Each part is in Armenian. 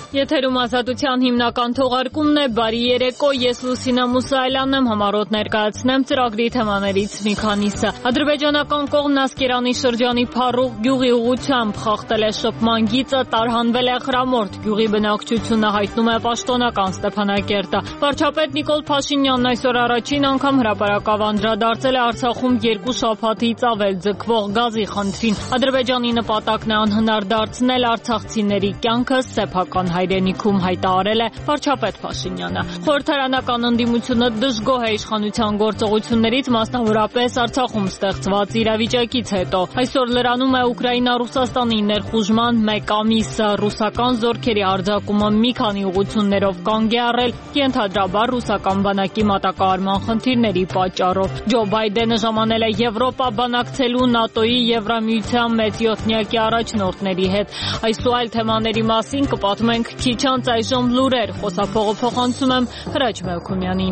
Եթերում ազատության հիմնական թողարկումն է, բարի երեկո, ես Լուսինա Մուսայելյանն եմ, համառոտ ներկայացնեմ ծրագրի թեմաներից մի քանիսը։ Ադրբեջանական կողմն Ասկերանի շրջանի Փառուխ գյուղի ուղղությամբ խախտել է շփման գիծը, տարհանվել է Խրամորդ գյուղի բնակչությունը, հայտնում է պաշտոնական Ստեփանակերտը։ Վարչապետ Նիկոլ Փաշինյանն այսօր առաջին անգամ հրապարակավ անդրադարձել է Արցախում 2 շաբաթից ավել ձգվող գազի խնդրին։ Ադրբեջանի նպատակն է անհնար դարձնել արցախցիների կյանքը սեփական հայրենիքում, հայտարարել է վարչապետ Փաշինյանը։ Խորհրդարանական ընդդիմությունը դժգոհ է իշխանության գործողություններից, մասնավորապես Արցախում ստեղծված իրավիճակից հետո։ Այսօր լրանում է Ուկրաինա-Ռուսաստանի ներխուժման 1 ամիսը, ռուսական զորքերի արձակումը մի քանի ուղղություններով կանգ է առել, ենթադրաբար ռուսական բանակի մատակարարման խնդիրների պատճառով։ Ջո Բայդենը ժամանել է Եվրոպա բանակցելու ՆԱՏՕ-ի Եվրամիության մեծ յոթնյակի առաջնորդների հետ։ Այս ու այլ թեմաների մասին կպատմենք քիչ անց այժմ լուրեր, խոսափողը փոխանցում եմ Հրաչ Մելքումյանին։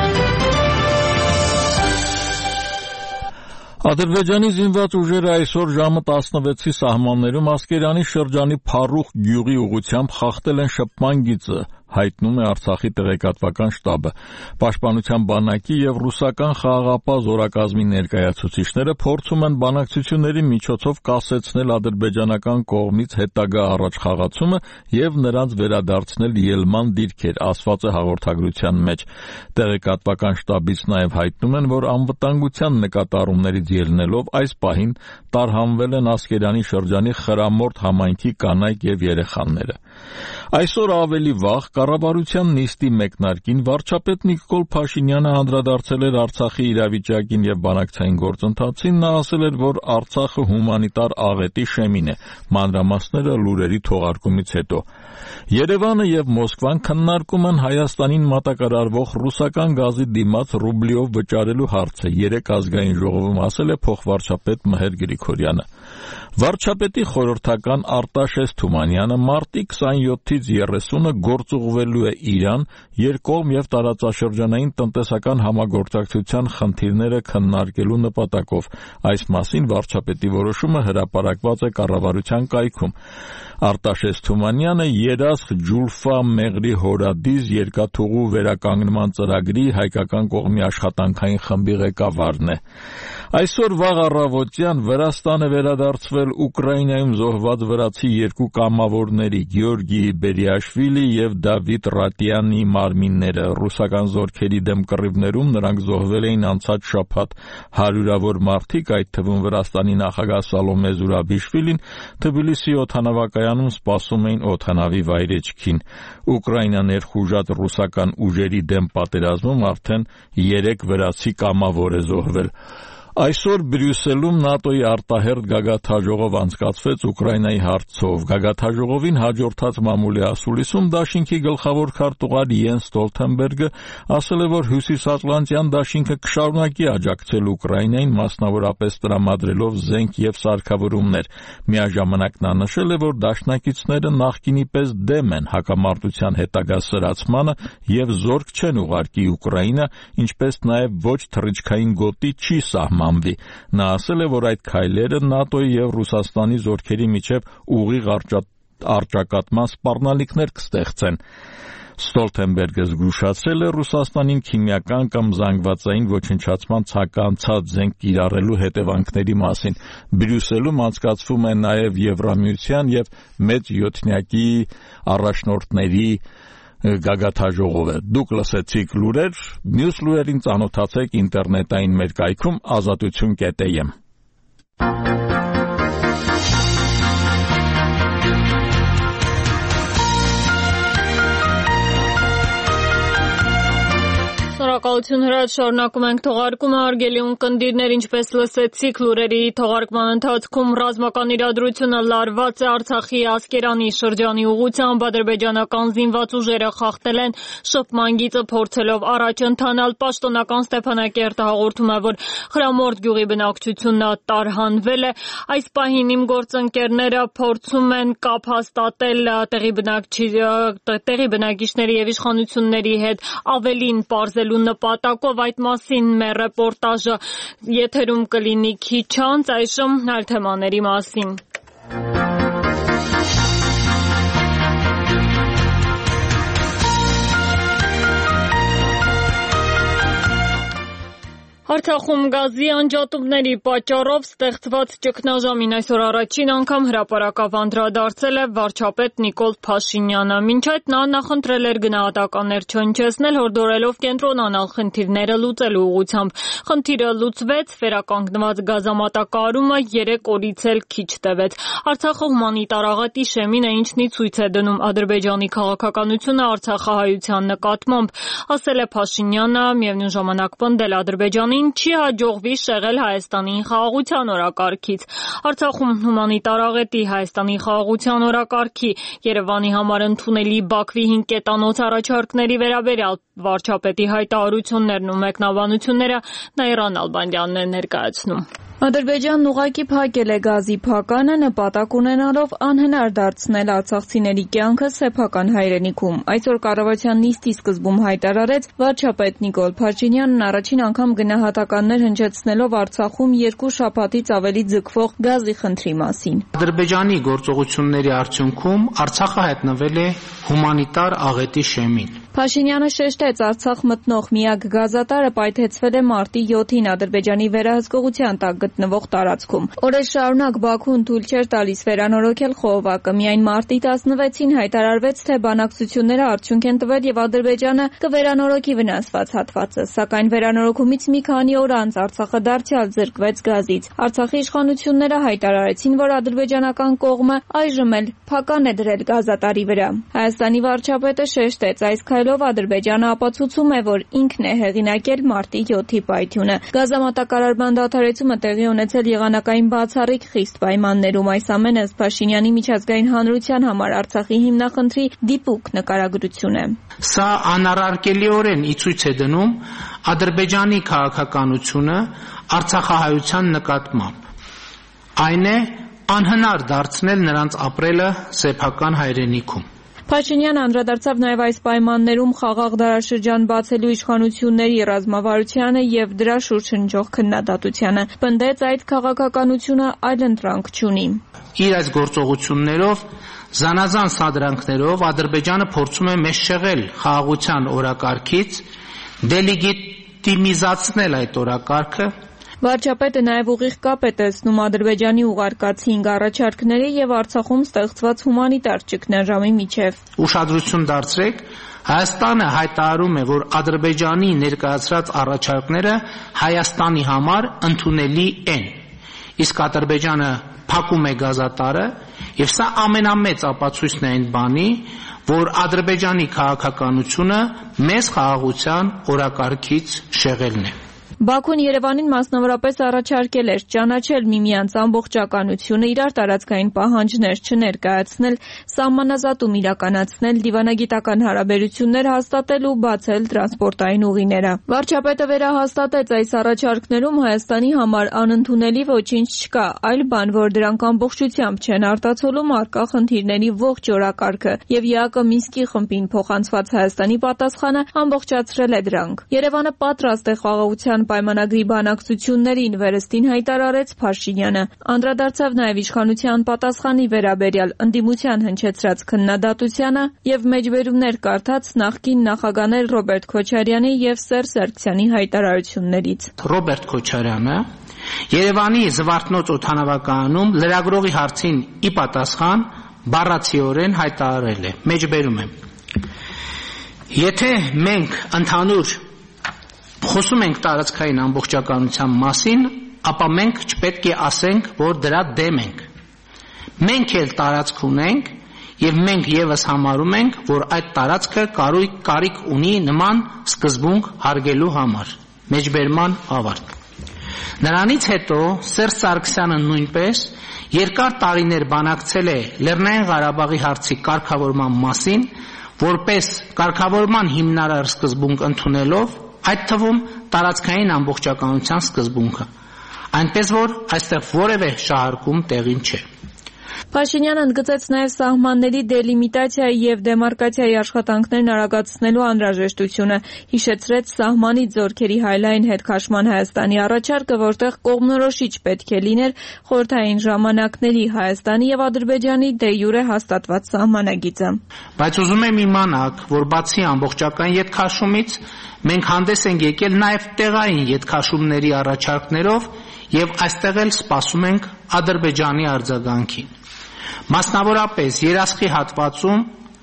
Ադրբեջանի զինված ուժերը այսօր ժամը 16-ի սահմաններում Ասկերանի շրջանի Փառուխ գյուղի ուղղությամբ խախտել են շփման գիծը, հայտնում է Արցախի տեղեկատվական շտաբը։ Պաշտպանության բանակի եւ ռուսական խաղաղապահ զորակազմի ներկայացուցիչները փորձում են բանակցությունների միջոցով կասեցնել ադրբեջանական կողմից հետագա առաջխաղացումը եւ նրանց վերադարձնել ելման դիրքեր, ասված է հաղորդագրության մեջ։ Տեղեկատվական շտաբից նաեւ հայտնում են, որ անվտանգության նկատառումներից ելնելով այս պահին տարհանվել են Ասկերանի շրջանի Խրամորդ համայնքի կանայք եւ երեխաները։ Այսօր ավելի վաղ կառավարության նիստի մեկնարկին վարչապետ Նիկոլ Փաշինյանը անդրադարձել էր Արցախի իրավիճակին եւ բանակցային գործընթացին, նա ասել էր, որ Արցախը հումանիտար աղետի շեմին է, մանրամասները լուրերի թողարկումից հետո։ Երևանը եւ Մոսկվան քննարկում են Հայաստանին մատակարարվող ռուսական գազի դիմաց ռուբլիով վճարելու հարցը, 3 ազգային ժողովում ասել է փոխվարչապետ Մհեր Գրիգորյանը։ Վարչապետի խորհրդական Արտաշես Թումանյանը մարտի 27-ից 30-ը գործուղվելու է Իրան, երկկողմ եւ տարածաշրջանային տնտեսական համագործակցության խնդիրները քննարկելու նպատակով։ Այս մասին վարչապետի որոշումը հրապարակված է կառավարության կայքում։ Արտաշես Թումանյանը Երասխ Ջուլֆա Մեղրի Հորադիզ երկաթուղու վերականգնման ծրագրի հայկական կողմի աշխատանքային խմբի ղեկավարն է։ Այսօր վաղ առավոտյան Վրաստան է վերադարձվել Ուկրաինայում զոհված վրացի 2 կամավորների Գեորգի Բերիաշվիլի եւ Դավիթ Ռատյանի մարմինները։ Ռուսական զորքերի դեմ կռիվներում նրանք զոհվել էին անցած շաբաթ։ Հարյուրավոր մարդիկ, այդ թվում Վրաստանի նախագահ Սալոմե Զուրաբիշվիլին, Թբիլիսի օդանավակայանում սպասում էին օդանավի վայրեջքին։ Ուկրաինա ներխուժած ռուսական ուժերի դեմ պատերազմում արդեն 3 վրացի կամավոր է զոհվել։ Այսօր Բրյուսելում ՆԱՏՕ-ի արտահերթ գագաթաժողով անցկացվեց Ուկրաինայի հարցով։ Գագաթաժողովին հաջորդած մամուլի ասուլիսում դաշինքի գլխավոր քարտուղար Յենս Ստոլթենբերգը ասել է, որ Հյուսիսատլանտյան դաշինքը կշարունակի աջակցել Ուկրաինային, մասնավորապես տրամադրելով զենք եւ սարքավորումներ։ Միաժամանակ նա նշել է, որ դաշնակիցները նախկինի պես դեմ են հակամարտության հետագա սրացմանը եւ զորք չեն ուղարկի Ուկրաինա, ինչպես նաեւ ոչ թռիչքային գոտի չի սահմանվի։ Նա ասել է, որ այդ քայլերը ՆԱՏՕ-ի եւ Ռուսաստանի զորքերի միջև ուղիղ առճակատման սպառնալիքներ կստեղծեն։ Ստոլթենբերգը զգուշացրել է Ռուսաստանին քիմիական կամ զանգվածային ոչնչացման ցանկացած զենք կիրառելու հետևանքների մասին։ Բրյուսելում անցկացվում է նաև Եվրամիության եւ մեծ յոթնյակի առաջնորդների գագաթաժողովը։ Դուք լսեցիք լուրեր, մյուս լուրերին ծանոթացեք ինտերնետային մեր կայքում azatutun.am։ Շնորհակալություն Հրաչ, շարունակում ենք թողարկումը, հարգելի ունկնդիրներ, ինչպես լսեցիք լուրերի թողարկման ընթացքում ռազմական իրադրությունը լարված է Արցախի Ասկերանի շրջանի ուղղությամբ, ադրբեջանական զինված ուժերը խախտել են շփման գիծը փորձելով առաջ ընթանալ, պաշտոնական Ստեփանակերտը հաղորդում է, որ Խրամորդ գյուղի բնակչությունը տարհանվել է։ Այս պահին իմ գործընկերները փորձում են կապ հաստատել տեղի բնակիչների եւ իշխանությունների հետ ավելին պարզելու նպատակով, այդ մասին մեր ռեպորտաժը եթերում կլինի քիչ անց, այժմ այլ թեմաների մասին։ Արցախում գազի անջատումների պատճառով ստեղծված ճգնաժամին այսօր առաջին անգամ հրապարակավ անդրադարձել է վարչապետ Նիկոլ Փաշինյանը։ Մինչ այդ նա նախընտրել էր գնահատականներ չհնչեցնել, հորդորելով կենտրոնանալ խնդիրները լուծելու ուղղությամբ։ Խնդիրը լուծվեց, վերականգնված գազամատակարարումը 3 օրից էլ քիչ տևեց։ Արցախը հումանիտար աղետի շեմին է, ինչն ի ցույց է դնում Ադրբեջանի քաղաքականությունը արցախահայության նկատմամբ, ասել է Փաշինյանը, միևնույն ժամանակ պնդել Ադրբեջանին չի հաջողվի շեղել Հայաստանի խաղաղության օրակարգից։ Արցախում հումանիտար աղետի, Հայաստանի խաղաղության օրակարգի, Երևանի համար ընդունելի Բաքվի 5 կետանոց առաջարկների վերաբերյալ վարչապետի հայտարարություններն ու մեկնաբանությունները Նաիրա Նալբանդյանն է ներկայացնում։ Ադրբեջանն ուղղակի փակել է գազի փականը, նպատակ ունենալով անհնար դարձնել արցախցիների կյանքը սեփական հայրենիքում։ Այսօր կառավարության նիստի սկզբում հայտարարեց վարչապետ Նիկոլ Փաշինյանն առաջին անգամ գնահատականներ հնչեցնելով Արցախում 2 շաբաթից ավելի ձգվող գազի խնդրի մասին։ Ադրբեջանի գործողությունների արդյունքում Արցախը հայտնվել է հումանիտար աղետի շեմին։ Փաշինյանը շեշտեց, Արցախ մտնող միակ գազատարը պայթեցվել է մարտի 7-ին Ադրբեջանի վերահսկողության տակ գտնվող տարածքում։ Օրեր շարունակ Բաքուն թույլ չէր տալիս վերանորոգել խողովակը։ Միայն մարտի 16-ին հայտարարվեց, թե բանակցությունները արդյունք են տվել եւ Ադրբեջանը կվերանորոգի վնասված հատվածը, սակայն վերանորոգումից մի քանի օր անց Արցախը դարձյալ զրկվեց գազից։ Արցախի իշխանությունները հայտարարեցին, որ ադրբեջանական կողմը այժմ էլ փական է դրել գազատարի վրա։ Հայաստանի վարչապետը շեշտեց, այս քայլով Ադրբեջանը ապացուցում է, որ ինքն է հեղինակել մարտի 7-ի պայթյունը։ Գազամատակարարման դադարեցումը տեղի ունեցել եղանակային բացառիկ խիստ պայմաններում։ Այս ամենը Փաշինյանի միջազգային հանրության համար Արցախի հիմնախնդրի դիպուկ նկարագրություն է։ Սա անառարկելիորեն ի ցույց է դնում Ադրբեջանի քաղաքականությունը արցախահայության նկատմամբ։ Այն է անհնար դարձնել նրանց ապրելը սեփական հայրենիքում։ Փաշինյանը անդրադարձավ նաև այս պայմաններում խաղաղ դարաշրջան բացելու իշխանությունների ռազմավարությանը եւ դրա շուրջ հնչող քննադատությանը։ Պնդեց, այդ քաղաքականությունը այլընտրանք չունի։ Իր այս գործողություններով զանազան սադրանքներով Ադրբեջանը փորձում է մեզ շեղել խաղաղության օրակարգից, դելեգիտիմիզացնել այդ օրակարգը։ Վարչապետը նաև ուղիղ կապ է տեսնում Ադրբեջանի ուղարկած 5 առաջարկների եւ Արցախում ստեղծված հումանիտար ճգնաժամի միջև։ Ուշադրություն դարձրեք, Հայաստանը հայտարարում է, որ Ադրբեջանի ներկայացրած առաջարկները Հայաստանի համար ընդունելի են, իսկ Ադրբեջանը փակում է գազատարը, եւ սա ամենամեծ ապացույցն է այն բանի, որ Ադրբեջանի քաղաքականությունը մեծ խաղաղության օրակարգից շեղելն է։ Բաքուն Երևանին մասնավորապես առաջարկել էր ճանաչել միմյանց ամբողջականությունը, իրար տարածքային պահանջներ չներկայացնել, սահմանազատում իրականացնել, դիվանագիտական հարաբերություններ հաստատել ու բացել տրանսպորտային ուղիները։ Վարչապետը վերահաստատեց, այս առաջարկներում Հայաստանի համար անընդունելի ոչինչ չկա, այլ բան, որ դրանք ամբողջությամբ չեն արտացոլում առկա խնդիրների ողջ օրակարգը, եւ ԵԱԿ Մինսկի խմբին փոխանցված Հայաստանի պատասխանը ամբողջացրել է դրանք։ Երևանը պատրաստ է խաղաղության պայմանագրի բանակցություններին, վերստին հայտարարեց Փաշինյանը։ Անդրադարձավ նաև իշխանության պատասխանի վերաբերյալ ընդդիմության հնչեցրած քննադատությանը եւ մեջբերումներ կարդաց նախկին նախագաներ Ռոբերտ Քոչարյանի եւ Սերժ Սարգսյանի հայտարարություններից։ Ռոբերտ Քոչարյանը Երևանի Զվարթնոց օդանավակայանում լրագրողի հարցին ի պատասխան բառացիորեն հայտարարել է. մեջբերում եմ. Եթե մենք ընդհանուր խոսում ենք տարածքային ամբողջականության մասին, ապա մենք չպետք է ասենք, որ դրա դեմ ենք։ Մենք էլ տարածք ունենք եւ մենք եւս համարում ենք, որ այդ տարածքը կարիք ունի նման սկզբունք հարգելու համար։ Մեջբերման ավարտ։ Նրանից հետո Սերժ Սարգսյանը նույնպես երկար տարիներ բանակցել է Լեռնային Ղարաբաղի հարցի կարգավորման մասին, որպես կարգավորման հիմնարար սկզբունք ընդունելով, այդ թվում տարածքային ամբողջականության սկզբունքը, այնպես որ այստեղ որևէ շահարկում տեղին չէ։ Փաշինյանը ընդգծեց նաև սահմանների դելիմիտացիայի եւ դեմարկացիայի աշխատանքներն արագացնելու անհրաժեշտությունը, հիշեցրեց սահմանից զորքերի հայլային հետքաշման Հայաստանի առաջարկը, որտեղ կողմնորոշիչ պետք է լիներ խորհրդային ժամանակների Հայաստանի եւ Ադրբեջանի դե յուրե հաստատված սահմանագիծը։ Բայց ուզում եմ իմանաք, որ բացի ամբողջական ետքաշումից մենք հանդես ենք եկել նաև տեղային ետքաշումների առաջարկներով եւ այստեղ էլ սպասում ենք Ադրբեջանի արձագանքին։ Մասնավորապես երասխի հատվածում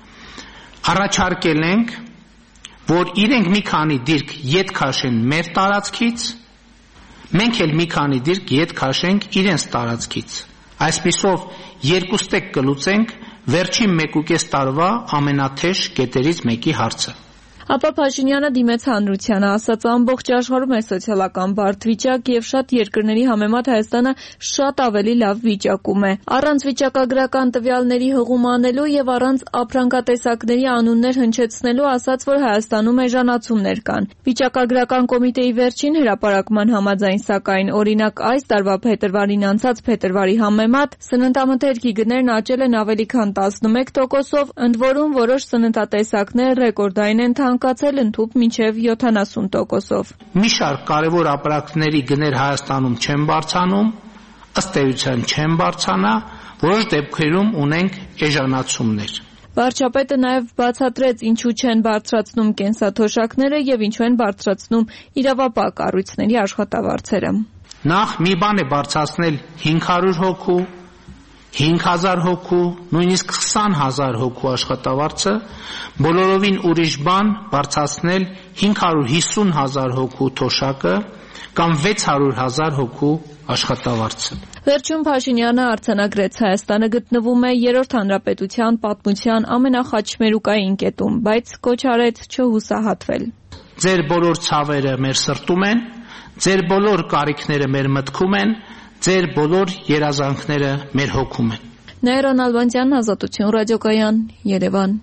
առաջարկել ենք, որ իրենք մի քանի դիրք ետ քաշեն մեր տարածքից, մենք էլ մի քանի դիրք ետ քաշենք իրենց տարածքից։ Այսպիսով երկու ստեկ կլուծենք վերջին 1.5 տարվա ամենաթեժ կետերից մեկի հարցը։ Ապա Փաշինյանը դիմեց հանրությանը, ասաց ամբողջ աշխարհում է սոցիալական բարդ վիճակ եւ շատ երկրների համեմատ Հայաստանը շատ ավելի լավ վիճակում է։ Առանց վիճակագրական տվյալների հղում անելու եւ առանց ապրանքատեսակների անուններ հնչեցնելու ասաց, որ Հայաստանում էժանացումներ կան։ Վիճակագրական կոմիտեի վերջին հրապարակման համաձայն, սակայն, օրինակ այս տարվա փետրվարին անցած փետրվարի համեմատ սննդամթերքի գներն աճել են ավելի քան 11%-ով, ընդ որում որոշ սննդատեսակներ ռեկորդային են կացել ընդհուպ մինչև 70%-ով։ Մի շարք կարևոր ապրանքների գներ Հայաստանում չեն բարձրանում, ըստ էության չեն բարձրանա, որոշ դեպքերում ունենք էժանացումներ։ Վարչապետը նաև բացատրեց, ինչու չեն բարձրացնում կենսաթոշակները եւ ինչու են բարձրացնում իրավապահ կառույցների աշխատավարձերը։ Նախ մի բան է բարձրացնել 500 հոգու, 5000 հոգու, նույնիսկ 20000 հոգու աշխատավարձը, բոլորովին ուրիշ բան բարձրացնել 550,000 հոգու թոշակը կամ 600,000 հոգու աշխատավարձը։ Վերջում Փաշինյանը արձանագրեց, Հայաստանը գտնվում է երրորդ հանրապետության պատմության ամենախաչմերուկային կետում, բայց կոչ արեց չհուսահատվել։ Ձեր բոլոր ցավերը մեր սրտում են, ձեր բոլոր կարիքները մեր մտքում են, ձեր բոլոր երազանքները մեր հոգում են։ Նաիրան Ալբանդյան, Ազատություն ռադիոկայան, Երևան։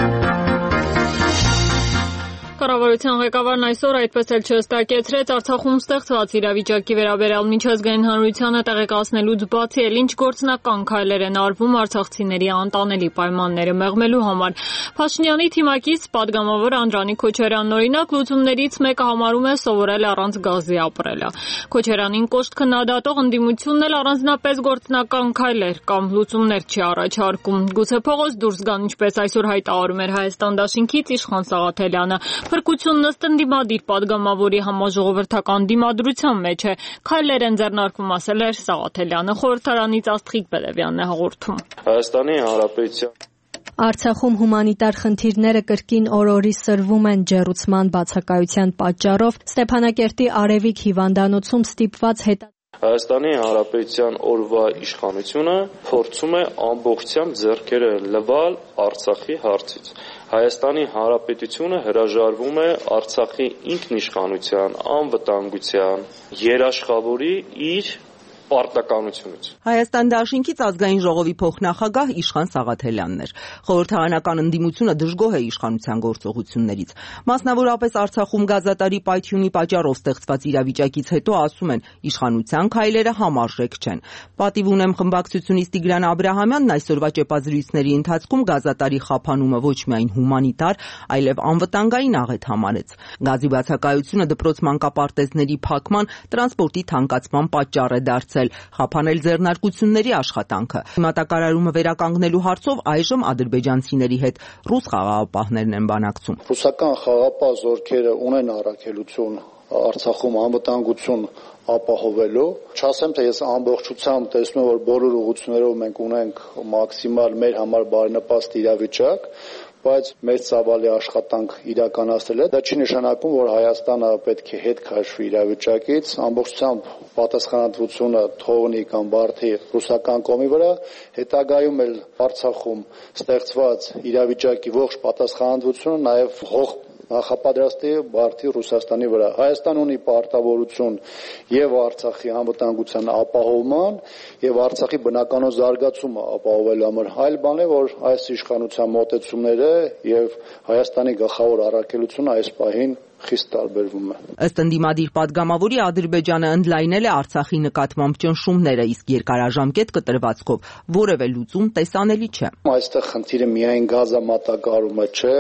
Կառավարության ղեկավարն այսօր այդպես էլ չհստակեցրեց Արցախում ստեղծված իրավիճակի վերաբերյալ միջազգային հանրությանը տեղեկացնելուց բացի էլ ինչ գործնական քայլեր են արվում արցախցիների անտանելի պայմանները մեղմելու համար։ Փաշինյանի թիմակից պատգամավոր Անդրանիկ Քոչարյանն օրինակ լուծումներից մեկը համարում է սովորել առանց գազի ապրելը։ Քոչարյանին կոշտ քննադատող ընդդիմությունն էլ առանձնապես գործնական քայլեր կամ լուծումներ չի առաջարկում։ Գուցե փողոց դուրս գան, ինչպես այսօր հայտարարում էր Հայաստան դաշինքից Իշխան Սաղաթելյանը։ Փրկությունն ըստ ընդդիմադիր падգամավորի համաժողովրդական դիմադրության մեջ է։ Քայլեր են ձեռնարկվում, ասել էր Սաղաթելյանը։ Խորհրդարանից Աստղիկ Բելևյանն է հաղորդում։ Հայաստանի Հանրապետության Արցախում հումանիտար խնդիրները կրկին օր-օրի սրվում են ջեռուցման բացակայության պատճառով Ստեփանակերտի Արևիկ հիվանդանոցում ստիպված Հայաստանի Հանրապետության օրվա իշխանությունը փորձում է ամբողջությամբ ձեռքերը լվալ Արցախի հարցից։ Հայաստանի Հանրապետությունը հրաժարվում է Արցախի ինքնիշխանության, անվտանգության, երաշխավորի իր պարտականությունից։ Հայաստան դաշինքից ազգային ժողովի փոխնախագահ Իշխան Սաղաթելյանն էր։ Խորհրդարանական ընդդիմությունը դժգոհ է իշխանության գործողություններից։ Մասնավորապես Արցախում գազատարի պայթյունի պատճառով ստեղծված իրավիճակից հետո ասում են, իշխանության քայլերը համարժեք չեն։ Պատիվ ունեմ խմբակցությունից Տիգրան Աբրահամյանն այսօրվա ճեպազրույցների ընթացքում գազատարի խափանումը ոչ միայն հումանիտար, այլև անվտանգային աղետ համարեց։ Գազի բացակայությունը դպրոց մանկապարտեզների փակման, տրանսպորտի թանկացման պատճառ է դարձել, խափանել ձեռնարկությունների աշխատանքը։ Մատակարարումը վերականգնելու հարցով այժմ ադրբեջանցիների հետ ռուս խաղաղապահներն են բանակցում։ Ռուսական խաղաղապահ զորքերը ունեն առաքելություն Արցախում անվտանգություն ապահովելու։ Չասեմ, թե ես ամբողջությամբ տեսնում եմ, որ բոլոր ուղղություններով մենք ունենք մաքսիմալ մեր համար բարենպաստ իրավիճակ, բայց մեր ծավալի աշխատանք իրականացնել է։ Դա չի նշանակում, որ Հայաստանը պետք է հետ քաշվի իրավիճակից, ամբողջությամբ պատասխանատվությունը թողնի կամ բարդի ռուսական կողմի վրա, հետագայում էլ Արցախում ստեղծված իրավիճակի ողջ պատասխանատվությունը նաև հող նախապատրաստի բարդի Ռուսաստանի վրա։ Հայաստան ունի պարտավորություն եւ Արցախի անվտանգության ապահովման եւ Արցախի բնականոն զարգացումը ապահովելու համար։ Այլ բան է, որ այս իշխանության մոտեցումները եւ Հայաստանի գլխավոր առաքելությունը այս պահին խիստ տարբերվում է։ Ըստ ընդդիմադիր պատգամավորի Ադրբեջանը ընդլայնել է Արցախի նկատմամբ ճնշումները, իսկ երկարաժամկետ կտրվածքով որևէ լուծում տեսանելի չէ։ Այստեղ խնդիրը միայն գազամատակարարումը չէ,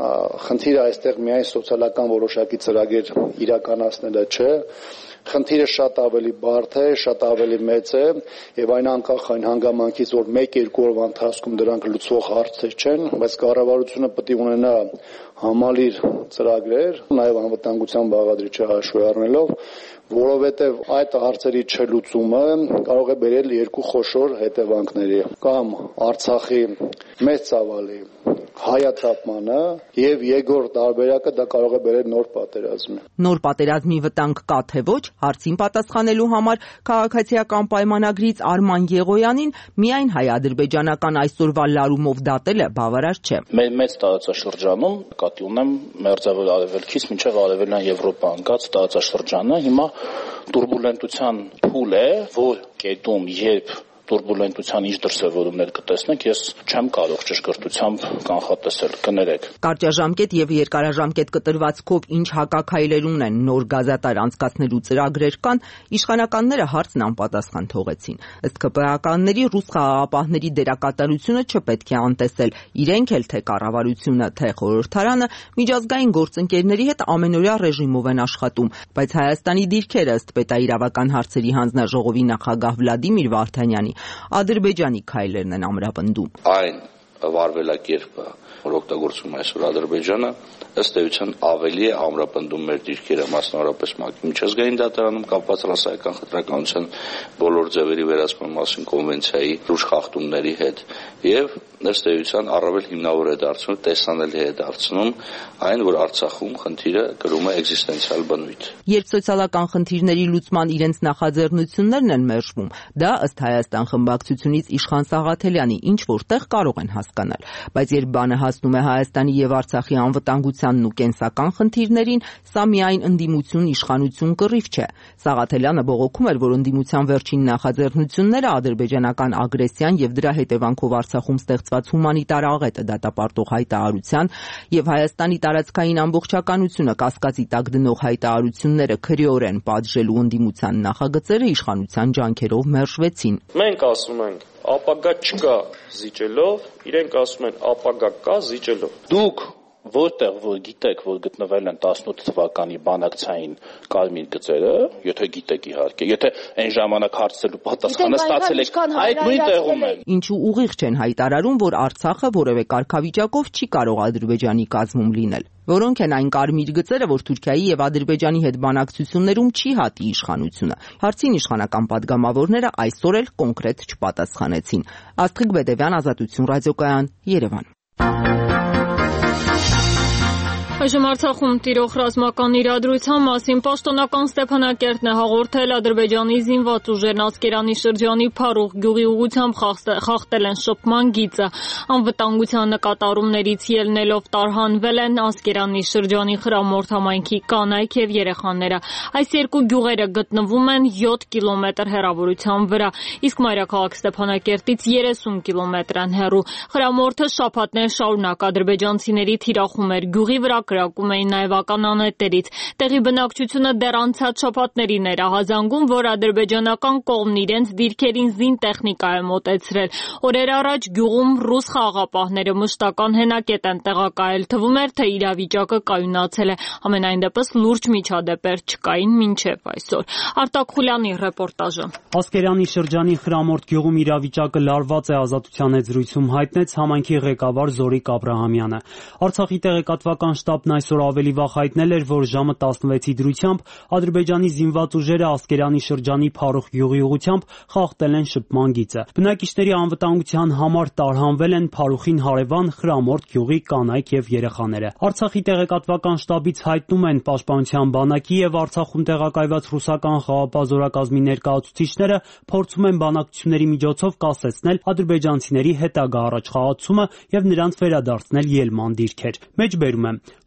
խնդիրը այստեղ միայն սոցիալական որոշակի ծրագիր իրականացնելը չէ, խնդիրը շատ ավելի բարդ է, շատ ավելի մեծ է եւ այն անկախ այն հանգամանքից, որ 1-2 օրվա ընթացքում դրանք լուծվող հարցեր չեն, բայց կառավարությունը պետք է ունենա համալիր ծրագրեր, նաեւ անվտանգության բաղադրիչը հաշվի առնելով, որովհետեւ այդ հարցերի չլուծումը կարող է բերել երկու խոշոր հետևանքների՝ կամ Արցախի մեծ ծավալի հայաթափմանը եւ երկրորդ տարբերակը դա կարող է բերել նոր պատերազմի։ Նոր պատերազմի վտանգ կա թե ոչ, հարցին պատասխանելու համար քաղաքացիական պայմանագրից Արման Եղոյանին միայն հայ-ադրբեջանական այսօրվա լարումով դատելը բավարար չէ։ Մեծ տարածաշրջանում կատի ունեմ մերձավոր արևելքից մինչև արևելյան Եվրոպա ընկած տարածաշրջանը հիմա տուրբուլենտության փուլ է, որ կետում երբ տուրբուլենտության ինչ դրսևորումներ կտեսնենք, ես չեմ կարող ճշգրտությամբ կանխատեսել, կներեք։ Կարճաժամկետ եւ երկարաժամկետ կտրվածքով ինչ հակաքայլեր ունեն, նոր գազատար անցկացնելու ծրագրեր կան, իշխանականները հարցն անպատասխան թողեցին։ Ըստ ԿՊՀ-ականների ռուս խաղաղապահների դերակատարությունը չպետք է անտեսել, իրենք էլ թե կառավարությունը, թե խորհրդարանը միջազգային գործընկերների հետ ամենօրյա ռեժիմով են աշխատում, բայց Հայաստանի դիրքերը ըստ պետաիրավական հարցերի հանձնաժողովի նախագահ Վլադիմիր Վարդանյանի Ադրբեջանի քայլերն են ամրապնդում։ Այն վարվելակերպը, որ օգտագործում է այսօր Ադրբեջանը, ըստ էության ավելի է ամրապնդում մեր դիրքերը, մասնավորապես միջազգային դատարանում կապված ռասայական խտրականության բոլոր ձևերի վերացման մասին կոնվենցիայի լուրջ խախտումների հետ եւ ըստ էության առավել հիմնավոր է դարձնում, տեսանելի է դարձնում այն, որ Արցախում խնդիրը կրում է էգզիստենցիալ բնույթ։ Երբ սոցիալական խնդիրների լուծման իրենց նախաձեռնություններն են մերժվում, դա ըստ Հայաստան խմբակցությունից Իշխան Սաղաթելյանի ինչ որտեղ կարող են հասկանալ, բայց երբ բանը հասնում է Հայաստանի եւ Արցախի անվտանգությանն ու կենսական խնդիրներին, սա միայն ընդդիմություն իշխանություն կռիվ չէ։ Սաղաթելյանը բողոքում էր, որ ընդդիմության վերջին նախաձեռնությունները ադրբեջանական ագրեսիան եւ դրա հետևանքով Արցախում ստեղծված հումանիտար աղետը դատապարտող հայտարարության եւ Հայաստանի տարածքային ամբողջականությունը կասկածի տակ դնող հայտարարությունները քրեորեն պատժելու ընդդիմության նախագծերը իշխանության ջանքերով մերժվեցին։ Մենք ասում ենք ապագա չկա զիջելով, իրենք ասում են ապագա կա զիջելով։ Դուք որտեղ որ գիտեք, որ գտնվել են 18 թվականի բանակցային կարմիր գծերը, եթե գիտեք իհարկե, եթե այն ժամանակ հարցելու պատասխանը ստացել եք, այդ նույն տեղում են։ Ինչու ուղիղ չեն հայտարարում, որ Արցախը որևէ կարգավիճակով չի կարող Ադրբեջանի կազմում լինել։ Որոնք են այն կարմիր գծերը, որ Թուրքիայի եւ Ադրբեջանի հետ բանակցություններում չի հատի իշխանությունը։ Հարցին իշխանական պատգամավորները այսօր էլ կոնկրետ չպատասխանեցին։ Աստղիկ Բեդևյան, Ազատություն ռադիոկայան, Երևան։ Այժմ Արցախում տիրող ռազմական իրադրության մասին պաշտոնական Ստեփանակերտն է հաղորդել Ադրբեջանի զինված ուժերն Ասկերանի շրջանի Փարուխ գյուղի ուղղությամբ խախտել են շփման գիծը։ Անվտանգության նկատառումներից ելնելով տարհանվել են Ասկերանի շրջանի Խրամորդ համայնքի կանայք եւ երեխաները։ Այս երկու գյուղերը գտնվում են 7 կիլոմետր հեռավորության վրա, իսկ մայրաքաղաք Ստեփանակերտից 30 կիլոմետր են հեռու։ Խրամորդը շաբաթներ շարունակ ադրբեջանցիների թիրախում էր գյուղի վրա կրակում էին նաև ականանետերից։ Տեղի բնակչությունը դեռ անցած շաբաթներին էր ահազանգում, որ ադրբեջանական կողմն իրենց դիրքերին զինտեխնիկա է մոտեցրել։ Օրեր առաջ գյուղում ռուս խաղաղապահները մշտական հենակետ են տեղակայել, թվում էր, թե իրավիճակը կայունացել է։ Համենայն դեպս լուրջ միջադեպեր չկային մինչև այսօր։ Արտակ Խուլյանի ռեպորտաժը։ Ասկերանի շրջանի Խրամորդ գյուղում իրավիճակը լարված է, Ազատության հետ զրույցում հայտնեց համայնքի ղեկավար Զորիկ Աբրահամյանը։ Արցախի տեղեկատվական շտաբն այսօր ավելի վաղ հայտնել էր, որ ժամը 16-ի դրությամբ Ադրբեջանի զինված ուժերը Ասկերանի շրջանի Փարուխ գյուղի ուղղությամբ խախտել են շփման գիծը։ Բնակիչների անվտանգության համար տարհանվել են Փարուխին հարևան Խրամորդ գյուղի կանայք եւ երեխաները։ Արցախի տեղեկատվական շտաբից հայտնում են Պաշտպանության բանակի եւ Արցախում տեղակայված ռուսական խաղաղապահ զորակազմի ներկայացուցիչները փորձում են բանակցությունների միջոցով կասեցնել ադրբեջանցիների հետագա առաջխաղացումը եւ նրանց վերադարձնել ելման դիրքեր։ Մեջբերում եմ,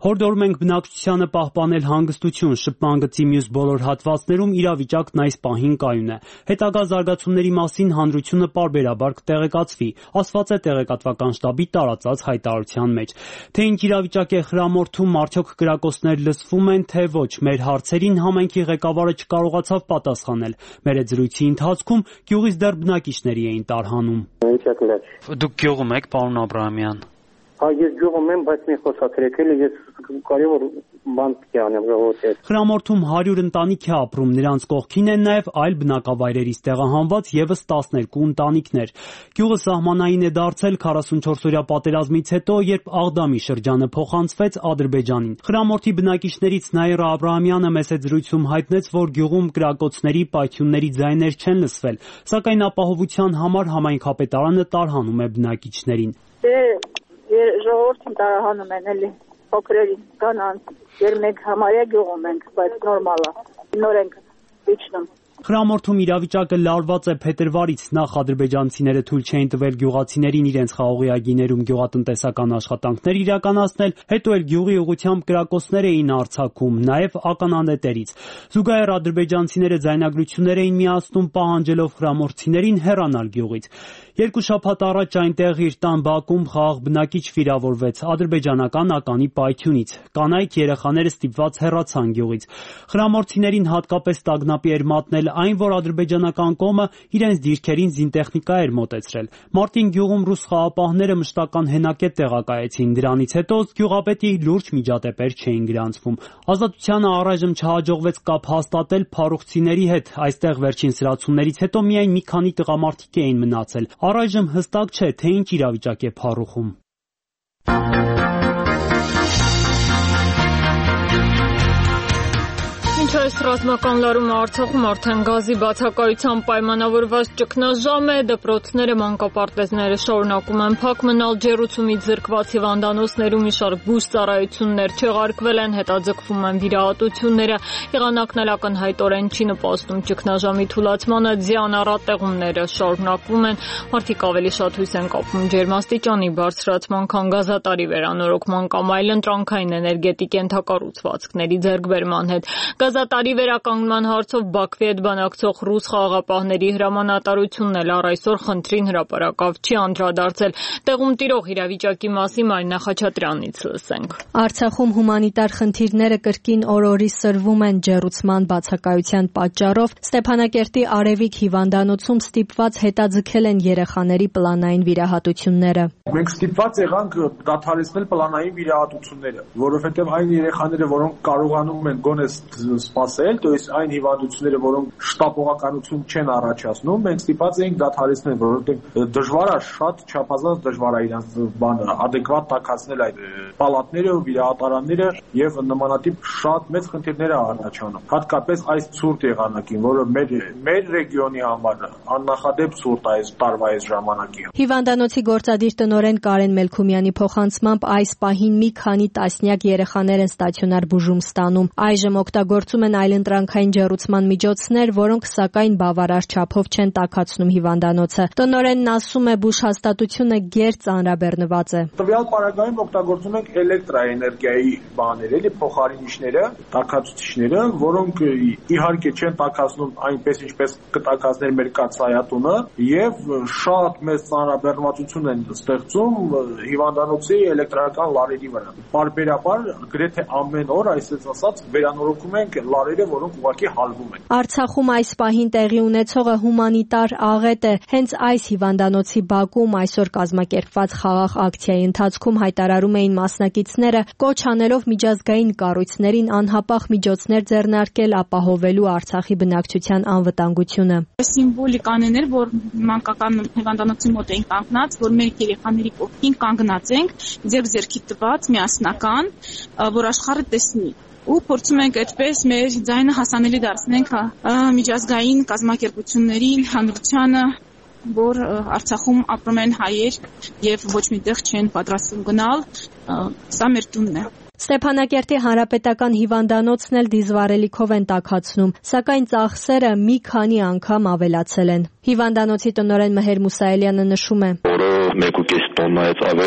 Հորդորում ենք բնակչությանը պահպանել հանգստություն, շփման գծի մյուս բոլոր հատվածներում իրավիճակն այս պահին կայուն է։ Հետագա զարգացումների մասին հանրությունը պարբերաբար կտեղեկացվի, ասված է տեղեկատվական շտաբի տարածած հայտարարության մեջ։ Թե ինչ իրավիճակ է խրամորթում, արդյոք կրակոցներ լսվում են, թե ոչ, մեր հարցերին համայնքի ղեկավարը չկարողացավ պատասխանել։ Մեր այդ զրույցի ընթացքում գյուղից դեռ բնակիչների էին տարհանում։ Դուք գյուղում եք, պարոն Աբրահամյան։ Ես գյուղում եմ, բայց մի խոսացրեք էլի, ես կարևոր բան կյանեմ ժողովրդի հետ։ Խրամորթում 100 ընտանիք է ապրում, նրանց կողքին են նաև այլ բնակավայրերից տեղահանված եւս 12 ընտանիքներ։ Գյուղը սահմանային է դարձել 44-օրյա պատերազմից հետո, երբ Աղդամի շրջանը փոխանցվեց Ադրբեջանին։ Խրամորթի բնակիչներից Նաիրա Աբրահամյանը մեծ զրույցում հայտնեց, որ գյուղում կրակոցների, պայթյունների ձայներ չեն լսվել, սակայն ապահովության համար համայնքապետարանը տարհանում է բնակիչներին։ Ժողովրդին տարահանում են էլի փոքրերին, կանանց, երբ մենք համարյա գյուղում ենք, բայց նորմալ է, նոր ենք իջնում։ Խրամորթում իրավիճակը լարված է փետրվարից, նախ ադրբեջանցիները թույլ չէին տվել գյուղացիներին իրենց խաղողիագիներում գյուղատնտեսական աշխատանքներ իրականացնել, հետո էլ գյուղի ուղղությամբ կրակոցներ էին արձակում, նաև ականանետերից։ Զուգահեռ ադրբեջանցիները ձայնագրություններ էին միացնում, պահանջելով խրամորթցիներին հեռանալ գյուղից։ 2 շաբաթ առաջ այնտեղ իր տան բակում խաղաղ բնակիչ վիրավորվեց ադրբեջանական ականի պայթյունից։ Կանայք երեխաները ստիպված հեռացան գյուղից։ Խրամորթցիներին հատկապես տագնապի էր մատնել այն, որ ադրբեջանական կողմը իրենց դիրքերին զինտեխնիկա էր մոտեցրել։ Մարտին գյուղում ռուս խաղապահները մշտական հենակետ տեղակայեցին, դրանից հետո գյուղապետի լուրջ միջադեպեր չէին գրանցվում։ Ազատությանը առայժմ չհաջողվեց կապ հաստատել փարուխցիների հետ, այստեղ վերջին սրացումներից հետո միայն մի քանի տղամարդիկ էին մնացել։ Առայժմ հստակ չէ, թե ինչ իրավիճակ է փարուխում։ Մինչ այս ռազմական լարումը Արցախում արդեն գազի բացակայությամբ պայմանավորված ճգնաժամ է, դպրոցները, մանկապարտեզները շարունակում են փակ մնալ, ջեռուցումից զրկված հիվանդանոցներում մի շարք բուժծառայություններ չեղարկվել են, հետաձգվում են վիրահատությունները, եղանակն էլ ակնհայտորեն չի նպաստում ճգնաժամի թուլացմանը, ձյան առատեղումները շարունակվում են, մարդիկ ավելի շատ հույս են կապում ջերմաստիճանի բարձրացման, քան գազատարի վերանորոգման կամ այլ ընտրանքային էներգետիկ ենթակառուցվածքների ձեռքբերման հետ։ Գազատարի վերականգնման հարցով Բաքվի հետ բանակցող ռուս խաղաղապահների հրամանատարությունն էլ առ այսօր խնդրին հրապարակավ չի անդրադարձել։ Տեղում տիրող իրավիճակի մասին Մարինա Խաչատրյանից լսենք։ Արցախում հումանիտար խնդիրները կրկին օր-օրի սրվում են ջեռուցման բացակայության պատճառով։ Ստեփանակերտի Արևիկ հիվանդանոցում ստիպված հետաձգել են երեխաների պլանային վիրահատությունները։ Մենք ստիպված եղանք դադարեցնել պլանային վիրահատությունները, որովհետև այն երեխաները, որոնք կարողանում են գոնե սպասել, то есть այն հիվանդությունները, որոնք շտապողականություն չեն առաջացնում, մենք ստիպված էինք դադարեցնել, որովհետև դժվար է, շատ չափազանց դժվար է իրենց բանը adekvat տաքացնել այդ պալատները, վիրահատարանները եւ նմանատիպ շատ մեծ խնդիրներ է առաջանում։ Հատկապես այս ցուրտ եղանակին, որը մեր ռեգիոնի համար աննախադեպ ցուրտ է այս տարվա այս ժամանակին։ Հիվանդանոցի գործադիր տնօրեն Կարեն Մելքումյանի փոխանցմամբ այս պահին մի քանի տասնյակ երեխաներ են ստացիոնար բուժում ստանում։ Այժմ օգտագործում են այլընտրանքային ջեռուցման միջոցներ, որոնք սակայն բավարար չափով չեն տաքացնում հիվանդանոցը։ Տնօրենն ասում է, բուժհաստատությունը գերց ծանրաբեռնված է։ Տվյալ պարագայում օգտագործում ենք էլեկտրաէներգիայի բաներ, էլի փոխարինիչները, տաքացուցիչները, որոնք իհարկե չեն տաքացնում այնպես ինչպես կտաքացներ մեր կաթսայատունը, եւ շատ մեծ ծանրաբեռնվածություն են ստեղծում հիվանդանոցի էլեկտրական լարերի վրա։ Պարբերաբար գրեթե ամեն օր, այսպես ասած, վերանորոգում ենք լարերը, որոնք ուղղակի հալվում են։ Արցախում այս պահին տեղի ունեցողը հումանիտար աղետ է։ Հենց այս հիվանդանոցի բակում այսօր կազմակերպված խաղաղ ակցիայի ընթացքում հայտարարում էին մասնակիցները, կոչ անելով միջազգային կառույցներին անհապաղ միջոցներ ձեռնարկել ապահովելու Արցախի բնակչության անվտանգությունը։ Սիմվոլիկ անեներ, որ մանկական հիվանդանոցի մոտ էին կանգնած, որ մեր երեխաների կողքին կանգնած ենք, ձեռք-ձեռքի տված, միասնական, որ աշխարհը տեսնի։ Ու փորձում ենք այդպես մեր ձայնը հասանելի դարձնենք միջազգային կազմակերպություններին, հանրությանը, որ Արցախում ապրում են հայեր եւ ոչ միտեղ չեն պատրաստվում գնալ, սա մեր տունն է։ Ստեփանակերտի հանրապետական հիվանդանոցն էլ դիզվառելիքով են տաքացնում, սակայն ծախսերը մի քանի անգամ ավելացել են։ Հիվանդանոցի տնօրեն Մհեր Մուսայելյանը նշում է. 1.5 տոննայից ավել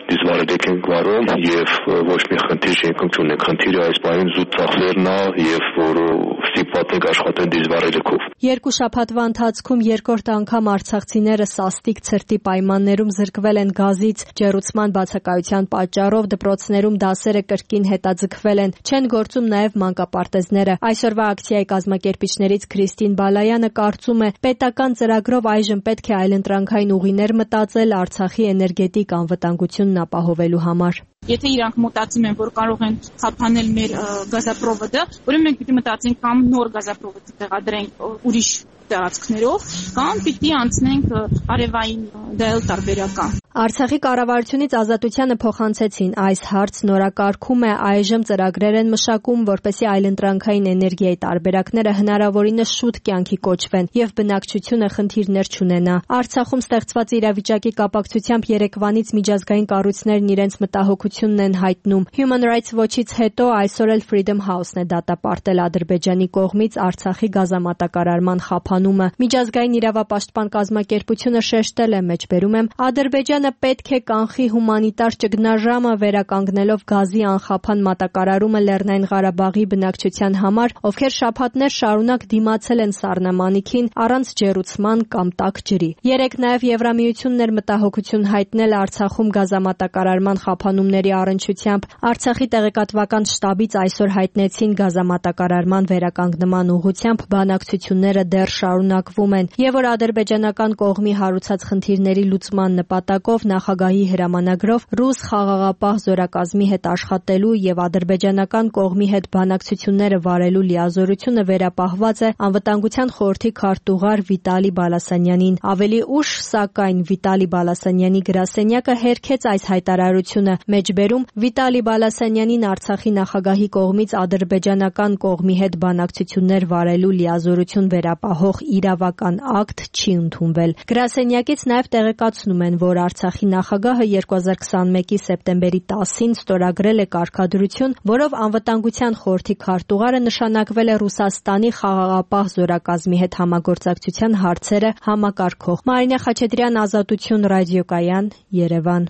դիզվարեք ենք վարում եւ ոչ մի խնդիր չունենք։ Խնդիրը այս պահին զուտ ծախսերն է եւ որ ստիպված ենք աշխատել դիզվարելիքով։ Երկու շաբաթվա ընթացքում երկրորդ անգամ արցախցիները սաստիկ ցրտի պայմաններում զրկվել են գազից, ջեռուցման բացակայության պատճառով դպրոցներում դասերը կրկին հետաձգվել են, չեն գործում նաև մանկապարտեզները։ Այսօրվա ակցիայի կազմակերպիչներից Քրիստին Բալայանը կարծում է, պետական ծրագրով այժմ պետք է այլընտրանքային ուղիներ մտածել Արցախի էներգետիկ անվտանգությունն ապահովելու համար։ Եթե իրանք մտածում են, որ կարող են խափանել մեր գազապրովոդը, ուրեմն մենք պիտի մտածենք կամ նոր գազապրովոդ տեղադրենք ուրիշ տարածքներով, կամ պիտի անցնենք արևային դայլ տարբերական։ Արցախի կառավարությունից Ազատությանը փոխանցեցին այս հարց նորակարգում է, այժմ ծրագրեր են մշակում, որպեսզի այլընտրանքային էներգիայի տարբերակները հնարավորինս շուտ կյանքի կոչվեն եւ բնակչությունը խնդիրներ չունենա։ Արցախում ստեղծված իրավիճակի կապակցությամբ երեկվանից միջազգային կառույցներն իրենց մտահոգությունն են հայտնում։ Human Rights Watch-ից հետո այսօր էլ Freedom House-ն է դատապարտել Ադրբեջանի կողմից Արցախի գազամատակարարման խափանումը։ Միջազգային իրավապաշտպան կազմակերպությունը շեշտել է, մեջբերում եմ, Ադրբեջանը պետք է կանխի հումանիտար ճգնաժամը վերականգնելով գազի անխափան մատակարարումը Լեռնային Ղարաբաղի բնակչության համար, ովքեր շաբաթներ շարունակ դիմացել են սառնամանիքին առանց ջեռուցման կամ տաք ջրի։ Երեկ նաև Եվրամիությունն էր մտահոգություն հայտնել Արցախում գազամատակարարման խափանումների առնչությամբ։ Արցախի տեղեկատվական շտաբից այսօր հայտնեցին գազամատակարարման վերականգնման ուղղությամբ բանակցությունները դեռ շարունակվում են, եւ որ ադրբեջանական կողմի հարուցած խնդիրների լուծման նպատակով նախագահի հրամանագրով ռուս խաղաղապահ զորակազմի հետ աշխատելու եւ ադրբեջանական կողմի հետ բանակցությունները վարելու լիազորությունը վերապահված է Անվտանգության խորհրդի քարտուղար Վիտալի Բալասանյանին։ Ավելի ուշ, սակայն, Վիտալի Բալասանյանի գրասենյակը հերքեց այս հայտարարությունը, մեջբերում Վիտալի Բալասանյանին Արցախի նախագահի կողմից ադրբեջանական կողմի հետ բանակցություններ վարելու լիազորություն վերապահող իրավական ակտ չի ընդունվել։ Գրասենյակից նաև տեղեկացնում են, որ Արցախի նախագահը 2021-ի սեպտեմբերի 10-ին ստորագրել է կարգադրություն, որով Անվտանգության խորհրդի քարտուղարը նշանակվել է Ռուսաստանի խաղաղապահ զորակազմի հետ համագործակցության հարցերը համակարգող։ Մարինե Խաչատրյան, Ազատություն ռադիոկայան, Երևան։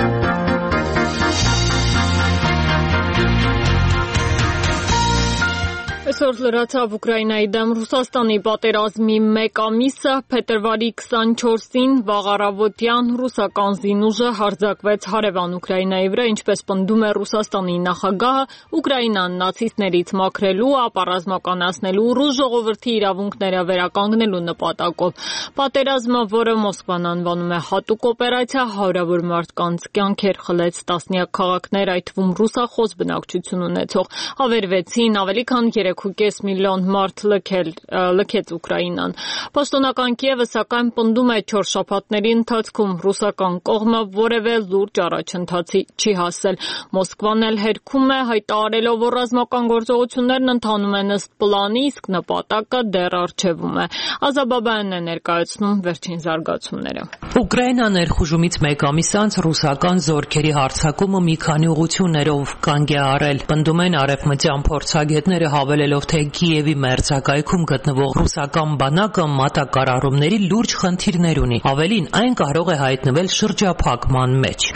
Այսօր լրացավ Ուկրաինայի դեմ Ռուսաստանի պատերազմի 1 ամիսը, փետրվարի 24-ին վաղ առավոտյան ռուսական զինուժը հարձակվեց հարևան Ուկրաինայի վրա, ինչպես պնդում է Ռուսաստանի նախագահը, Ուկրաինան նացիստներից մաքրելու, ապառազմականացնելու, ռուս ժողովրդի իրավունքները վերականգնելու նպատակով։ Պատերազմը, որը Մոսկվան անվանում է հատուկ օպերացիա, հարյուրավոր մարդկանց կյանքեր խլեց, տասնյակ քաղաքներ, այդ թվում ռուսախոս բնակչություն ունեցող, ավերվեցին, ավելի քան 3.5 միլիոն մարդ լքեց Ուկրաինան։ Պաշտոնական Կիևը սակայն պնդում է 4 շաբաթների ընթացքում ռուսական կողմը որևէ լուրջ առաջընթացի չի հասել։ Մոսկվան էլ հերքում է, հայտարարելով, որ ռազմական գործողություններն ընթանում են ըստ պլանի, իսկ նպատակը դեռ առջևում է։ Ազաբաբյանն է ներկայացնում վերջին զարգացումները։ Ուկրաինա ներխուժումից 1 ամիս անց ռուսական զորքերի հարձակումը մի քանի ուղղություններով կանգ է առել։ Պնդում են արևմտյան փորձագետները հավելելով, թե Կիևի մերձակայքում գտնվող ռուսական բանակը մատակարարումների լուրջ խնդիրներ ունի։ Ավելին, այն կարող է հայտնվել շրջափակման մեջ։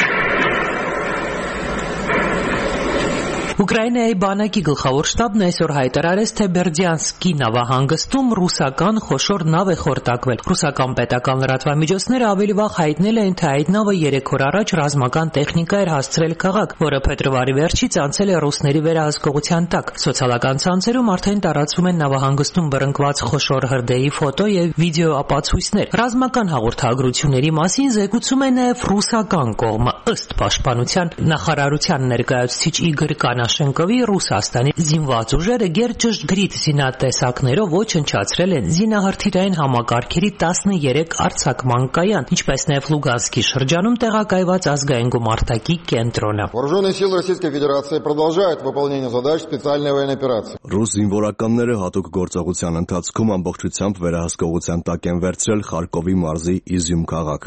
Ուկրաինայի բանակի գլխավոր շտաբն այսօր հայտարարեց, թե Բերդյանսկի նավահանգստում ռուսական խոշոր նավ է խորտակվել։ Ռուսական պետական լրատվամիջոցները ավելի վաղ հայտնել էին, թե այդ նավը 3 օր առաջ ռազմական տեխնիկա էր հասցրել քաղաք, որը փետրվարի վերջից անցել է ռուսների վերահսկողության տակ։ Սոցիալական ցանցերում արդեն տարածվում են նավահանգստում բռնկված խոշոր հրդեհի ֆոտո եւ վիդեո ապացույցներ։ Ռազմական հաղորդագրությունների մասին զեկուցում է նաեւ ռուսական կողմը։ Ըստ պաշտպանության նախարարության ներկայացուցիչ Իգոր Կանաշենկովի, Ռուսաստանի զինված ուժերը գերճշգրիտ զինատեսակներով ոչնչացրել են զինահրթիռային համակարգերի 13 արձակման կայան, ինչպես նաև Լուգանսկի շրջանում տեղակայված ազգային գումարտակի կենտրոնը։ Вооруженные силы Российской Федерации продолжают выполнение задач специальной военной операции. Ռուս զինվորականները հատուկ գործողության ընթացքում ամբողջությամբ վերահսկողության տակ են վերցրել Խարկովի մարզի Իզյում քաղաքը։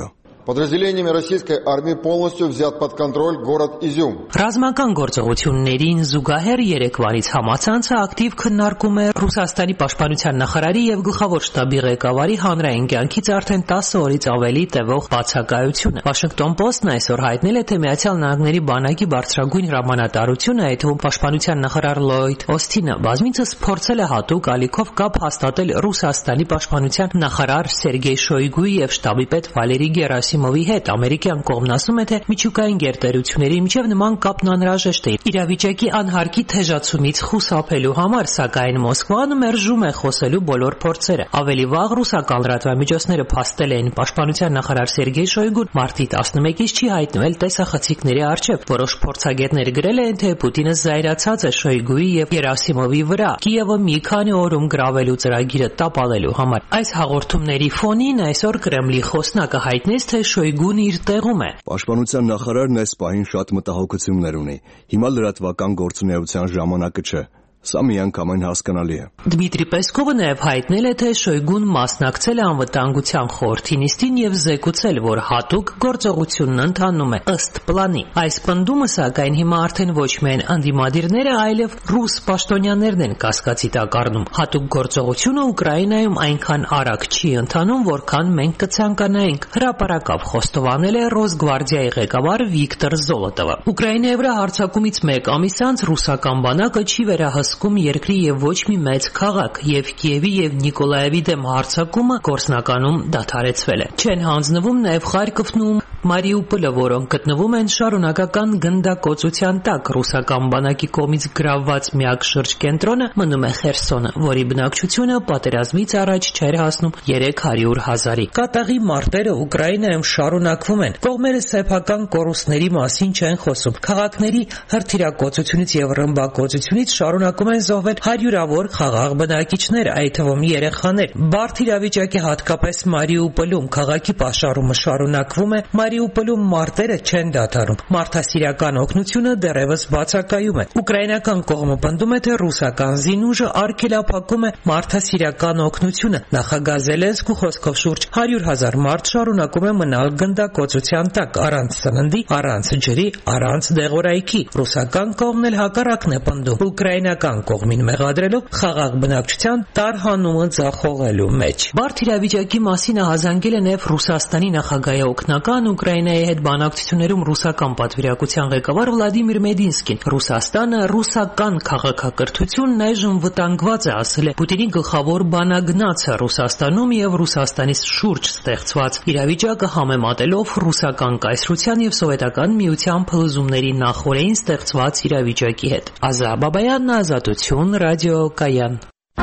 Подразделениями российской армии полностью взят под контроль город Изюм. Ռազմական գործողություններին զուգահեռ երեկվանից համացանցը ակտիվ քննարկում է Ռուսաստանի պաշտպանության նախարարի եւ գլխավոր շտաբի ղեկավարի հանրային կյանքից արդեն 10 օրից ավելի տևող բացակայությունը։ Washington Post-ն այսօր հայտնել է, թե Միացյալ Նահանգների բանակի բարձրագույն հրամանատարությունը, այդ թվում պաշտպանության նախարար Լոյդ Օսթինը, բազմիցս փորձել է հատուկ ալիքով կապ հաստատել Ռուսաստանի պաշտպանության նախարար Սերգեյ Շոյգուի եւ շտաբի պետ Վալերի Գերասիմովի հետ։ Ամերիկյան կողմն ասում է, թե միջուկային գերտերությունների միջև նման կապն անհրաժեշտ է իրավիճակի անհարկի թեժացումից խուսափելու համար, սակայն Մոսկվան մերժում է խոսելու բոլոր փորձերը։ Ավելի վաղ ռուսական լրատվամիջոցները փաստել էին պաշտպանության նախարար Սերգեյ Շոյգուն մարտի 11-ից չի հայտնվել տեսախցիկների առջև։ Որոշ փորձագետներ գրել են, թե Պուտինը զայրացած է Շոյգուի եւ Գերասիմովի վրա Կիևը մի քանի օրում գրավելու ծրագիրը տապալելու համար։ Այս հաղորդումների ֆոնին այսօր Կրեմլի խոսնակը հայտնեց, թե Շոյգուն իր տեղում է։ Պաշտպանության նախարարն այս պահին շատ մտահոգություններ ունի։ Հիմա լրատվական գործունեության ժամանակը չէ։ Սա միանգամայն հասկանալի է։ Դմիտրի Պեսկովը նաև հայտնել է, թե Շոյգուն մասնակցել է անվտանգության խորհրդի նիստին եւ զեկուցել, որ հատուկ գործողությունն ընթանում է ըստ պլանի։ Այս պնդումը, սակայն, հիմա արդեն ոչ միայն անդիմադիրները, այլև ռուս պաշտոնյաներն են կասկածի տակ առնում։ Հատուկ գործողությունը Ուկրաինայում այնքան արագ չի ընթանում, որքան մենք կցանկանայինք, հրապարակավ խոստովանել է Ռոսգվարդիայի ղեկավար Վիկտոր Զոլոտովը։ Ուկրաինայի վրա հարձակումից մեկ ամիս անց ռուսական բանակը չի վերահսկում երկրի եւ ոչ մի մեծ քաղաք, եւ Կիևի եւ Նիկոլաևի դեմ հարձակումը գործնականում դադարեցվել է։ Չեն հանձնվում նաեւ Խարկովն ու Մարիուպոլը, որոնք գտնվում են շարունակական գնդակոծության տակ։ Ռուսական բանակի կողմից գրավված միակ շրջկենտրոնը մնում է Խերսոնը, որի բնակչությունը պատերազմից առաջ չէր հասնում 300,000-ի։ Կատաղի մարտերը Ուկրաինայում շարունակվում են։ Կողմերը սեփական կորուստների մասին չեն խոսում։ Քաղաքների հրթիռակոծությունից եւ ռմբակոծությունից շարունակում են զոհվել հարյուրավոր խաղաղ բնակիչներ, այդ թվում երեխաներ։ Բարդ իրավիճակի հատկապես Մարիուպոլում քաղաքի պաշարումը շարունակվում է։ Մարիուպոլում մարտերը չեն դադարում։ Մարդասիրական օգնությունը դեռևս բացակայում է։ Ուկրաինական կողմը պնդում է, թե ռուսական զինուժը արգելափակում է մարդասիրական օգնությունը։ Նախագահ Զելենսկու խոսքով շուրջ 100,000 մարդ շարունակում է մնալ գնդակոծության տակ, առանց սննդի, առանց ջրի, առանց դեղորայքի։ Ռուսական կողմն էլ հակառակն է պնդում, ուկրաինական կողմին մեղադրելով խաղաղ բնակչության տարհանումը ձախողելու մեջ։ Բարդ իրավիճակի մասին ահազանգել է նաև Ռուսաստանի նախագահի օգնական Ուկրաինայի հետ բանակցություններում ռուսական պատվիրակության ղեկավար Վլադիմիր Մեդինսկին։ Ռուսաստանը ռուսական քաղաքակրթությունն այժմ վտանգված է, ասել է Պուտինի գլխավոր բանագնացը Ռուսաստանում եւ Ռուսաստանից շուրջ ստեղծված իրավիճակը համեմատելով ռուսական կայսրության եւ սովետական միության փլուզումների նախօրեին ստեղծված իրավիճակի հետ։ Ազա Բաբայան, Ազատություն, Ռադիո Կայան։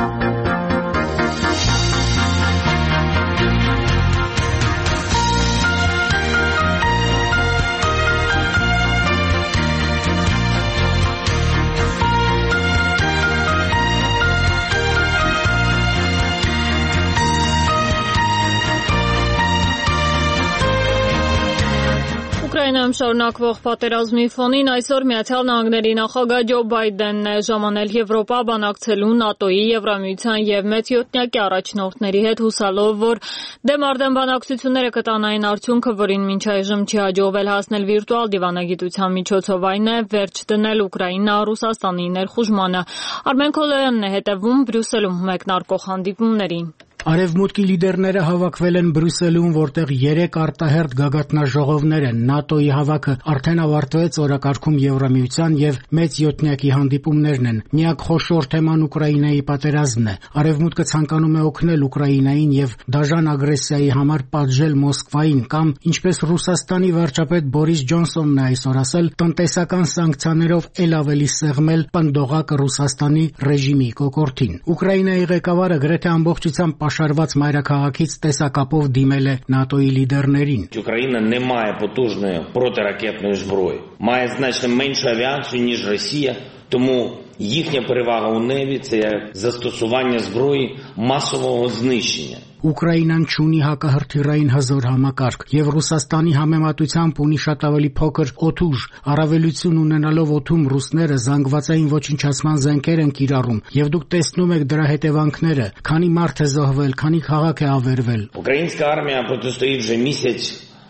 Ուկրաինայում շարունակվող պատերազմի ֆոնին այսօր Միացյալ Նահանգների նախագահ Ջո Բայդենն է ժամանել Եվրոպա բանակցելու ՆԱՏՕ-ի, Եվրամիության եւ մեծ յոթնյակի առաջնորդների հետ, հուսալով, որ դեմարդեմ բանակցությունները կտանային արդյունքը, որին մինչ այժմ չի հաջողվել հասնել վիրտուալ դիվանագիտության միջոցով, այն է վերջ դնել Ուկրաինա-Ռուսաստանի ներխուժմանը։ Արմեն Քոլոյանն է հետևում Բրյուսելում մեկնարկող հանդիպումներին։ Արևմուտքի լիդերները հավաքվել են Բրյուսելում, որտեղ 3 արտահերթ գագաթնաժողովներ են։ ՆԱՏՕ-ի հավաքը արդեն ավարտվեց, օրակարգում Եվրամիության եւ մեծ յոթնյակի հանդիպումներն են։ Միակ խոշոր թեման Ուկրաինայի պատերազմն է։ Արևմուտքը ցանկանում է օգնել Ուկրաինային եւ դաժան ագրեսիայի համար պատժել Մոսկվային կամ, ինչպես Ռուսաստանի վարչապետ Բորիս Ջոնսոնն է այսօր ասել, տնտեսական սանկցիաներով ել ավելի սեղմել պնդողակ Ռուսաստանի ռեժիմի կոկորդին։ Ուկրաինայի ղեկավարը գրեթե ամբողջությամբ պաշարված մայրաքաղաքից տեսակապով դիմել է ՆԱՏՕ-ի լիդերներին։ Україна не має потужної протиракетної зброї, має значно меншу авіацію, ніж Росія, тому їхня перевага у небі – це застосування зброї масового знищення. Ուկրաինան չունի հակահրթիռային հզոր համակարգ եւ Ռուսաստանի համեմատությամբ ունի շատ ավելի փոքր օդուժ։ Առավելություն ունենալով օդում ռուսները զանգվածային ոչնչացման զենքեր են կիրառում եւ դուք տեսնում եք դրա հետևանքները, քանի մարդ է զոհվել, քանի քաղաք է ավերվել։ Українська армія протистоїть вже місяць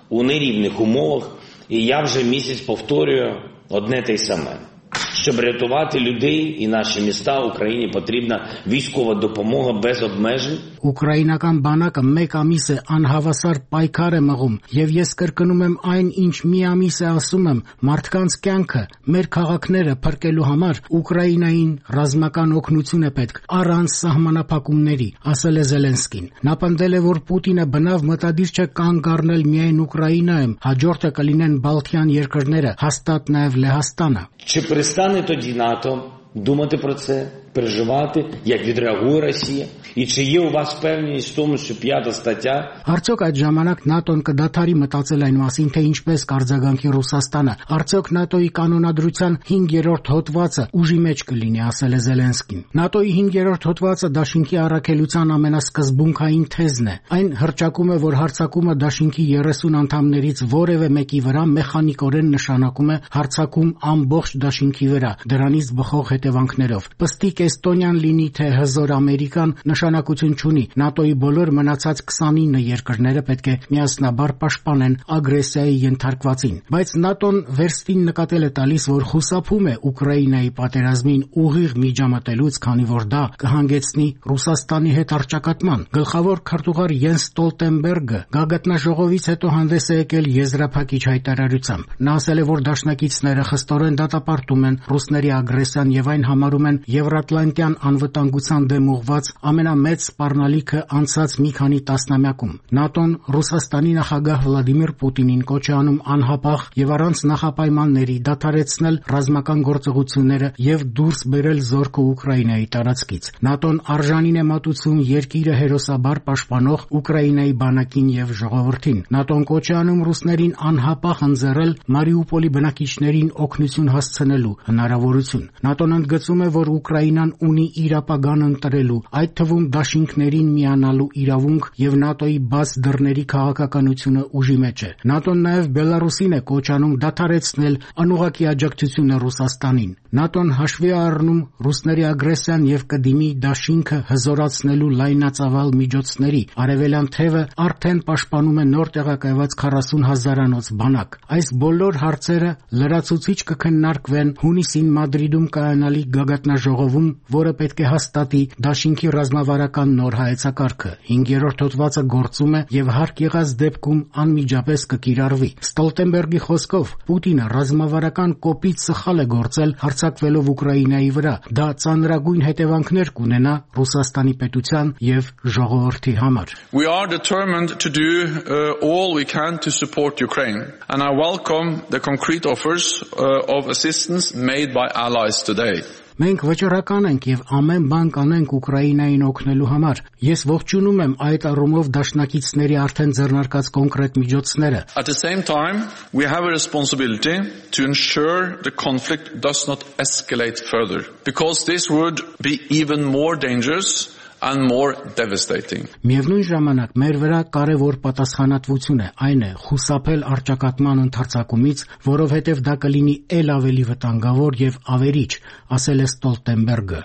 у нерівних умовах. І я вже місяць повторюю одне те й саме. Щоб рятувати людей і наші міста, Україні потрібна військова допомога без обмежень. Ուկրաինական բանակը մեկ ամիս է անհավասար պայքար է մղում, եւ ես կրկնում եմ այն, ինչ մի ամիս է ասում եմ, մարդկանց կյանքը, մեր քաղաքները փրկելու համար Ուկրաինային ռազմական օգնություն է պետք, առանց սահմանափակումների, ասել է Զելենսկին։ Նա պնդել է, որ Պուտինը բնավ մտադիր չէ կանգ առնել միայն Ուկրաինայում, hաջորդը կլինեն Բալթյան երկրները, հաստատ նաեւ Լեհաստանը։ Чи перестане тоді НАТО думати про це, переживати, як відреагує Росія? І чи є у вас впевненість в тому, що 5 стаття? Արդյոք այդ ժամանակ ՆԱՏՕ-ն կդադարի մտածել այն մասին, թե ինչպես կարձագանքի Ռուսաստանը։ Արդյոք ՆԱՏՕ-ի կանոնադրության 5-րդ հոդվածը ուժի մեջ կլինի, ասել է Զելենսկին։ ՆԱՏՕ-ի 5-րդ հոդվածը դաշինքի առաքելության ամենասկզբունքային թեզն է։ Այն հռչակում է, որ հարձակումը դաշինքի 30 անդամներից որևէ մեկի վրա մեխանիկորեն նշանակում է հարձակում ամբողջ դաշինքի վրա, դրանից բխող հետևանքներով։ Պստիկ Էստոնիան լինի, թե հզոր Ամերիկան նշանակություն չունի։ ՆԱՏՕ-ի բոլոր մնացած 29 երկրները պետք է միասնաբար պաշտպանեն ագրեսիայի ենթարկվածին։ Բայց ՆԱՏՕ-ն վերստին նկատել է տալիս, որ խուսափում է Ուկրաինայի պատերազմին ուղիղ միջամտելուց, քանի որ դա կհանգեցնի Ռուսաստանի հետ առճակատման։ Գլխավոր քարտուղար Յենս Ստոլտենբերգը գագաթնաժողովից հետո հանդես է եկել եզրափակիչ հայտարարությամբ։ Նա ասել է, որ դաշնակիցները խստորեն դատապարտում են ռուսների ագրեսիան եւ այն համարում են Եվրատլանտյան անվտանգության դեմ ուղղված ամենամեծ սպառնալիքը անցած մի քանի տասնամյակում։ ՆԱՏՕ-ն Ռուսաստանի նախագահ Վլադիմիր Պուտինին կոչ է անում անհապաղ եւ առանց նախապայմանների դադարեցնել ռազմական գործողությունները եւ դուրս բերել զորքը Ուկրաինայի տարածքից։ ՆԱՏՕ-ն արժանին է մատուցում երկիրը հերոսաբար պաշտպանող Ուկրաինայի բանակին եւ ժողովրդին։ ՆԱՏՕ-ն կոչ է անում ռուսներին անհապաղ ընձեռել Մարիուպոլի բնակիչներին օգնություն հասցնելու հնարավորություն։ ՆԱՏՕ-ն ընդգծում է, որ Ուկրաինան ունի իր ապագան ընտրելու, այդ թվում դաշինքներին միանալու իրավունք եւ ՆԱՏՕ-ի բաց դռների քաղաքականությունը ուժի մեջ է։ ՆԱՏՕ-ն նաեւ Բելարուսին է կոչ անում դադարեցնել անուղղակի աջակցությունը Ռուսաստանին։ ՆԱՏՕ-ն հաշվի է առնում ռուսների ագրեսիան եւ կդիմի դաշինքը հզորացնելու լայնածավալ միջոցների։ Արևելյան թևը արդեն պաշտպանում է նոր տեղակայված 40,000-անոց բանակ։ Այս բոլոր հարցերը լրացուցիչ կքննարկվեն հունիսին Մադրիդում կայանալիք գագաթնաժողովում, որը պետք է հաստատի դաշինքի ռազմավարական նոր հայեցակարգը։ 5-րդ հոդվածը գործում է եւ հարկ եղած դեպքում անմիջապես կկիրառվի։ Ստոլտենբերգի խոսքով Պուտինը ռազմավարական կոպիտ սխալ է գործել հարձակվելով Ուկրաինայի վրա։ Դա ծանրագույն հետևանքներ կունենա Ռուսաստանի պետության եւ ժողովրդի համար։ We are determined to do all we can to support Ukraine, and I welcome the concrete offers of assistance made by allies today. Մենք վճռական ենք եւ ամեն բան կանենք Ուկրաինային օգնելու համար։ Ես ողջունում եմ այդ առումով դաշնակիցների արդեն ձեռնարկած կոնկրետ միջոցները։ At the same time, we have a responsibility to ensure the conflict does not escalate further, because this would be even more dangerous and more devastating. Միևնույն ժամանակ մեր վրա կարևոր պատասխանատվություն է, այն է խուսափել առճակատման ընդարձակումից, որովհետև դա կլինի ել ավելի վտանգավոր եւ ավերիչ, ասել է Ստոլտենբերգը։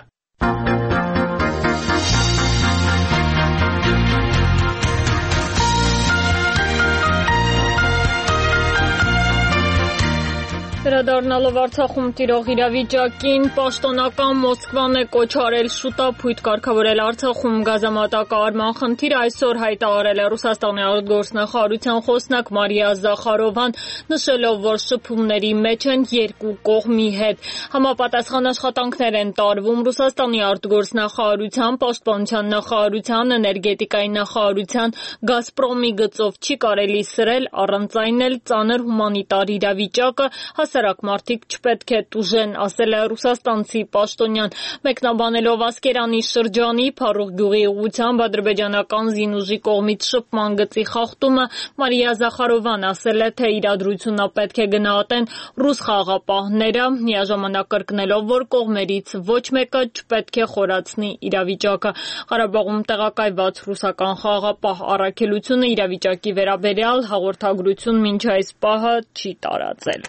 Վերադառնալով Արցախում տիրող իրավիճակին, պաշտոնական Մոսկվան է կոչ արել շուտափույթ կարգավորել Արցախում գազամատակարարման խնդիրը, այսօր հայտարարել է Ռուսաստանի արտգործնախարարության խոսնակ Մարիա Զախարովան, նշելով, որ շփումների մեջ են երկու կողմի հետ։ Համապատասխան աշխատանքներ են տարվում Ռուսաստանի արտգործնախարարության, պաշտպանության նախարարության, էներգետիկայի նախարարության, Գազպրոմի գծով չի կարելի սրել, առանց այն էլ ծանր հումանիտար իրավիճակը հասարակ մարդիկ չպետք է տուժեն, ասել է ռուսաստանցի պաշտոնյան։ Մեկնաբանելով Ասկերանի շրջանի Փարուղ գյուղի ուղղությամբ ադրբեջանական զինուժի կողմից շփման գծի խախտումը, Մարիա Զախարովան ասել է, թե իրադրությունը պետք է գնահատեն ռուս խաղաղապահները, միաժամանակ կրկնելով, որ կողմերից ոչ մեկը չպետք է խորացնի իրավիճակը։ Ղարաբաղում տեղակայված ռուսական խաղաղապահ առաքելությունը իրավիճակի վերաբերյալ հաղորդագրություն մինչ այս պահը չի տարածել։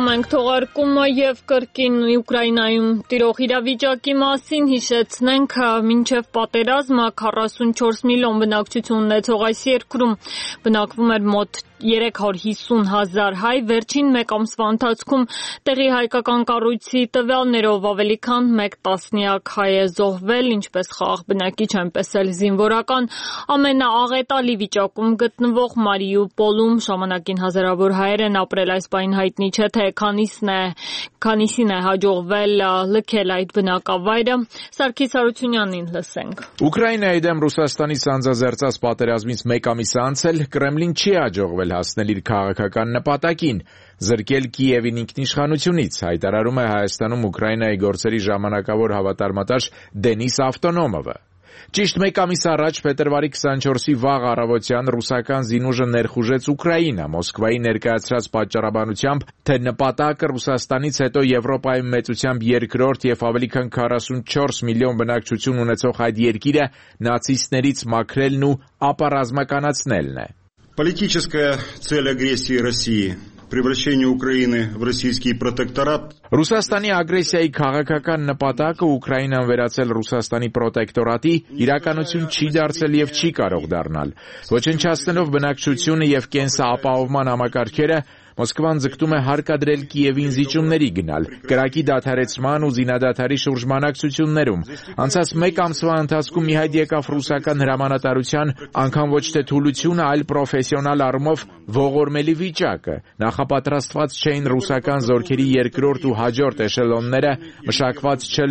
Շարունակում ենք թողարկումը եւ կրկին Ուկրաինայում տիրող իրավիճակի մասին հիշեցնենք, մինչեւ պատերազմը 44 միլիոն բնակչություն ունեցող այս երկրում բնակվում էր մոտ 350,000 հայ, վերջին մեկ ամսվա ընթացքում տեղի հայկական կառույցի տվյալներով ավելի քան 1 տասնյակ հայ է զոհվել, ինչպես խաղաղ բնակիչ, այնպես էլ զինվորական։ Ամենաաղետալի վիճակում գտնվող Մարիուպոլում ժամանակին հազարավոր հայեր են ապրել, այս պահին հայտնի չէ, թե քանիսին է հաջողվել լքել այդ բնակավայրը։ Սարգիս Հարությունյանին լսենք։ Ուկրաինայի դեմ Ռուսաստանի սանձազերծած պատերազմից մեկ ամիս անցել, Կրեմլին չի հաջողվել հասնել իր քաղաքական նպատակին՝ զրկել Կիևին ինքնիշխանությունից, հայտարարում է Հայաստանում Ուկրաինայի գործերի ժամանակավոր հավատարմատար Դենիս Ավտոնոմովը։ Ճիշտ մեկ ամիս առաջ, փետրվարի 24-ի վաղ առավոտյան ռուսական զինուժը ներխուժեց Ուկրաինա, Մոսկվայի ներկայացրած պատճառաբանությամբ, թե նպատակը Ռուսաստանից հետո Եվրոպայում մեծությամբ երկրորդ եւ ավելի քան 44 միլիոն բնակչություն ունեցող այդ երկիրը նացիստներից մաքրելն ու ապառազմականացնելն է։ Политическая цель агрессии России превращение Украины в российский протекторат. Ռուսաստանի ագրեսիայի քաղաքական նպատակը Ուկրաինան վերածել Ռուսաստանի պրոտեկտորատի իրականություն չի դարձել եւ չի կարող դառնալ։ Ոչնչացնելով բնակչությունը եւ կենսապահովման համակարգերը, Մոսկվան ձգտում է հարկադրել Կիևին զիջումների գնալ, կրակի դադարեցման ու զինադադարի շուրջ բանակցություններում։ Անցած մեկ ամսվա ընթացքում մի հայտ եկավ ռուսական հրամանատարության անգամ ոչ թե թուլությունը, այլ պրոֆեսիոնալ առումով ողորմելի վիճակը։ Նախապատրաստված չէին ռուսական զորքերի երկրորդ ու հաջորդ էշելոնները, մշակված չէ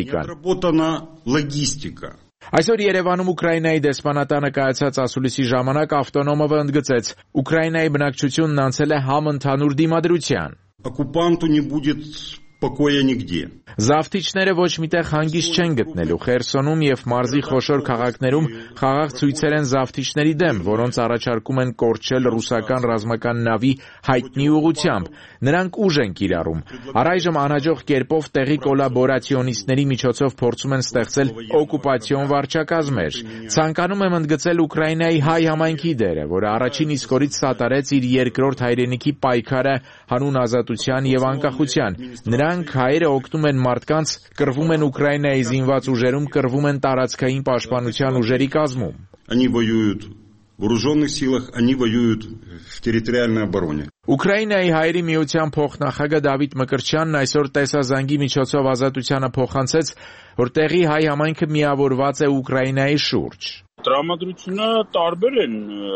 լոգիստիկա։ Այսօր Երևանում Ուկրաինայի դեսպանատանը կայացած ասուլիսի ժամանակ Ավտոնոմովը ընդգծեց. Ուկրաինայի բնակչությունն անցել է համընդհանուր դիմադրության։ Оккупанту не будет покоя нигде. Զավթիչները ոչ միտեղ հանգիստ չեն գտնելու։ Խերսոնում եւ մարզի խոշոր քաղաքներում խաղաղ ցույցեր են զավթիչների դեմ, որոնց առաջարկում են կորչել ռուսական ռազմական նավի հայտնի ուղղությամբ։ Նրանք ուժ են կիրառում։ Առայժմ անհաջող կերպով տեղի կոլաբորացիոնիստների միջոցով փորձում են ստեղծել օկուպացիոն վարչակազմեր։ Ցանկանում եմ ընդգծել Ուկրաինայի հայ համայնքի դերը, որը առաջին իսկ օրից սատարեց իր երկրորդ հայրենիքի պայքարը հանուն ազատության եւ անկախության։ Նրանք հայերը օգնում են մարդկանց, կռվում են Ուկրաինայի զինված ուժերում, կռվում են տարածքային պաշտպանության ուժերի կազմում։ Они воюют в вооруженных силах, они воюют в территориальной обороне. Ուկրաինայի հայերի միության փոխնախագահ Դավիթ Մկրտչյանն այսօր տեսազանգի միջոցով ազատությանը փոխանցեց, որ տեղի հայ համայնքը միավորված է Ուկրաինայի շուրջ։ Տրամադրությունը տարբեր են,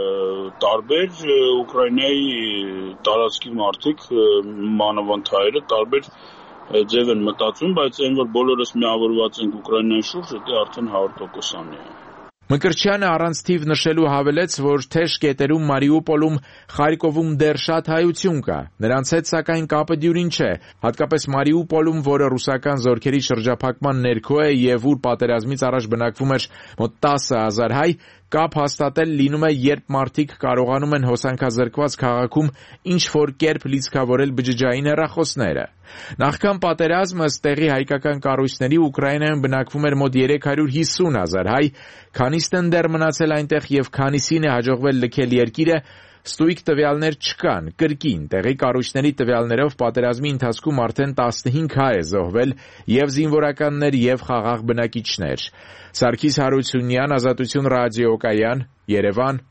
տարբեր Ուկրաինայի տարածքի մարդիկ, մանավանդ հայերը, տարբեր ձև են մտածում, բայց այն, որ բոլորս միավորված ենք Ուկրաինայի շուրջ, դա արդեն 100%-անի է։ Մկրտչյանը առանց թիվ նշելու հավելեց, որ թեժ կետերում, Մարիուպոլում, Խարկովում դեռ շատ հայություն կա։ Նրանց հետ սակայն կապը դյուրին չէ, հատկապես Մարիուպոլում, որը ռուսական զորքերի շրջափակման ներքո է եւ ուր պատերազմից առաջ բնակվում էր մոտ 10,000 հայ, կապ հաստատել լինում է, երբ մարդիկ կարողանում են հոսանքազրկված քաղաքում ինչ-որ կերպ լիցքավորել բջջային հեռախոսները։ Նախքան պատերազմը տեղի հայկական կառույցների Ուկրաինայում բնակվում էր մոտ 350,000 հայ, քանիսն են դեռ մնացել այնտեղ եւ քանիսին է հաջողվել լքել երկիրը, ստույգ տվյալներ չկան։ Կրկին տեղի կառույցների տվյալներով պատերազմի ընթացքում արդեն 15 հայ է զոհվել եւ զինվորականներ եւ խաղաղ բնակիչներ։ Սարգիս Հարությունյան, Ազատություն ռադիոկայան, Երևան։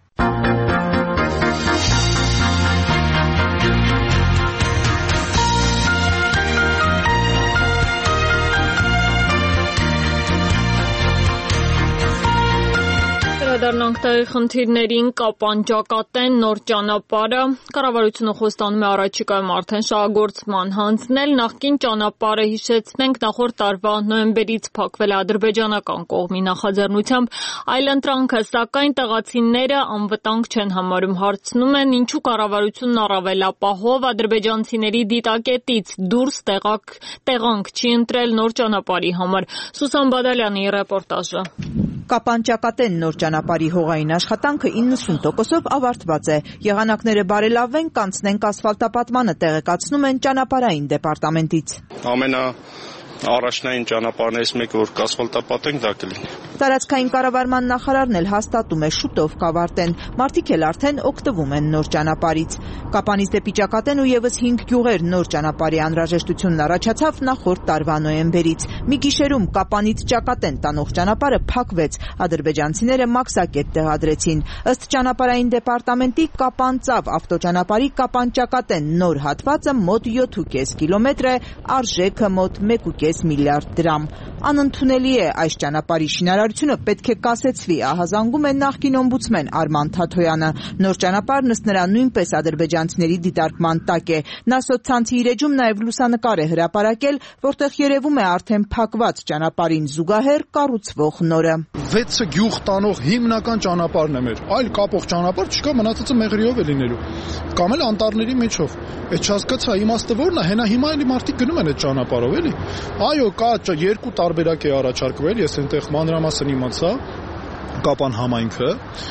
Դառնանք տեղի խնդիրներին, կապանճակատեն նոր ճանապարհը, կառավարությունը խոստանում է առաջիկայում արդեն շահագործման հանձնել, նախկին ճանապարհը հիշեցնենք նախորդ տարվա նոյեմբերից փակվել է ադրբեջանական կողմի նախաձեռնությամբ, այլընտրանքը, սակայն տեղացիները անվտանգ չեն համարում, հարցնում են ինչու կառավարությունն առավել ապահով ադրբեջանցիների դիտակետից դուրս տեղանք չի ընտրել նոր ճանապարհի համար։ Սուսան Բադալյանի ռեպորտաժը։ Կապանճակատեն նոր ճանապարհի հողային աշխատանքը 90%-ով ավարտված է։ Եղանակները բարելավեն, կանցնենք ասֆալտապատմանը, տեղեկացնում են ճանապարհային դեպարտամենտից։ Առաջնային ճանապարհներից մեկը, որ կասֆալտապատենք, դա կլինի։ Տարածքային կառավարման նախարարն էլ հաստատում է շուտով կավարտեն, մարդիկ էլ արդեն օգտվում են նոր ճանապարհից։ Կապանից դեպի Ճակատեն ու եւս 5 գյուղեր նոր ճանապարհի անհրաժեշտությունն առաջացավ նախորդ տարվա նոյեմբերից։ Մի գիշերում Կապանից Ճակատեն տանող ճանապարհը փակվեց, ադրբեջանցիները մաքսակետ տեղադրեցին։ Ըստ ճանապարհային դեպարտամենտի Կապան-Ծավ ավտոճանապարհի Կապան-Ճակատեն նոր հատվածը մոտ 7.5 կիլոմետր է, արժեքը մոտ 1.5 միլիարդ դրամ։ Անընդունելի է այս ճանապարհի շինարարությունը պետք է կասեցվի, ահազանգում է նախկին օմբուդսմեն Արման Թաթոյանը։ Նոր ճանապարհն ըստ նրա նույնպես ադրբեջանցիների դիտարկման տակ է։ Նա սոցցանցի իր էջում նաև լուսանկար է հրապարակել, որտեղ երևում է արդեն փակված ճանապարհին զուգահեռ կառուցվող նորը։ 6 գյուղ տանող հիմնական ճանապարհն է մեր։ Այլ կապող ճանապարհ չկա, մնացածը մեղրիով է լինելու։ Կամ էլ անտառների մեջով։ Այդ չհասկացա իմաստը ո՞րն է, հենա հիմա էլի մարդիկ գնում են այդ ճանապարհով, էլի։ Այո, կա երկու տարբերակ է առաջարկվել, ես այնտեղ մանրամասն իմացա, Կապան համայնքը,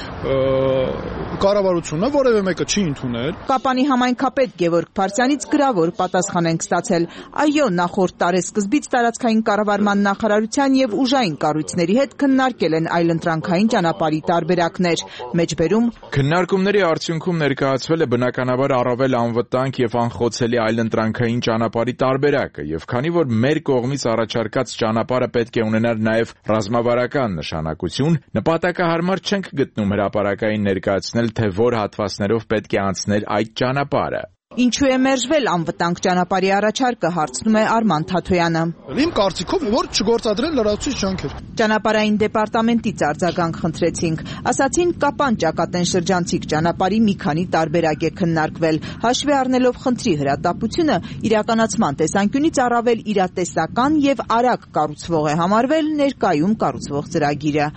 կառավարությունը որևէ մեկը չի ընդունել։ Կապանի համայնքապետ Գևորգ Փարսյանից գրավոր պատասխան ենք ստացել։ Այո, նախորդ տարեսկզբից տարածքային կառավարման նախարարության եւ ուժային կառույցների հետ քննարկել են այլընտրանքային ճանապարհի տարբերակներ։ Մեջբերում քննարկումների արդյունքում ներկայացվել է բնականաբար առավել անվտանգ եւ անխոցելի այլընտրանքային ճանապարհի տարբերակը, եւ քանի որ մեր կողմից առաջարկած ճանապարհը պետք է ունենար նաեւ ռազմավարական նշանակություն, նպատակահարմար չենք գտնում հրապարակային ներկայացնել, թե որ հատվածներով պետք է անցնել այդ ճանապարհը։ Ինչու է մերժվել անվտանգ ճանապարհի առաջարկը, հարցնում է Արման Թաթոյանը։ Իմ կարծիքով որ չգործադրեն լրացուցիչ ջանքեր։ Ճանապարհային դեպարտամենտից արձագանք խնդրեցինք։ Ասացին Կապան-Ճակատեն շրջանցիկ ճանապարհի մի քանի տարբերակ է քննարկվել։ Հաշվի առնելով խնդրի հրատապությունը, իրականացման տեսանկյունից առավել իրատեսական եւ արագ կառուցվող է համարվել ներկայում կառուցվող ծրագիրը։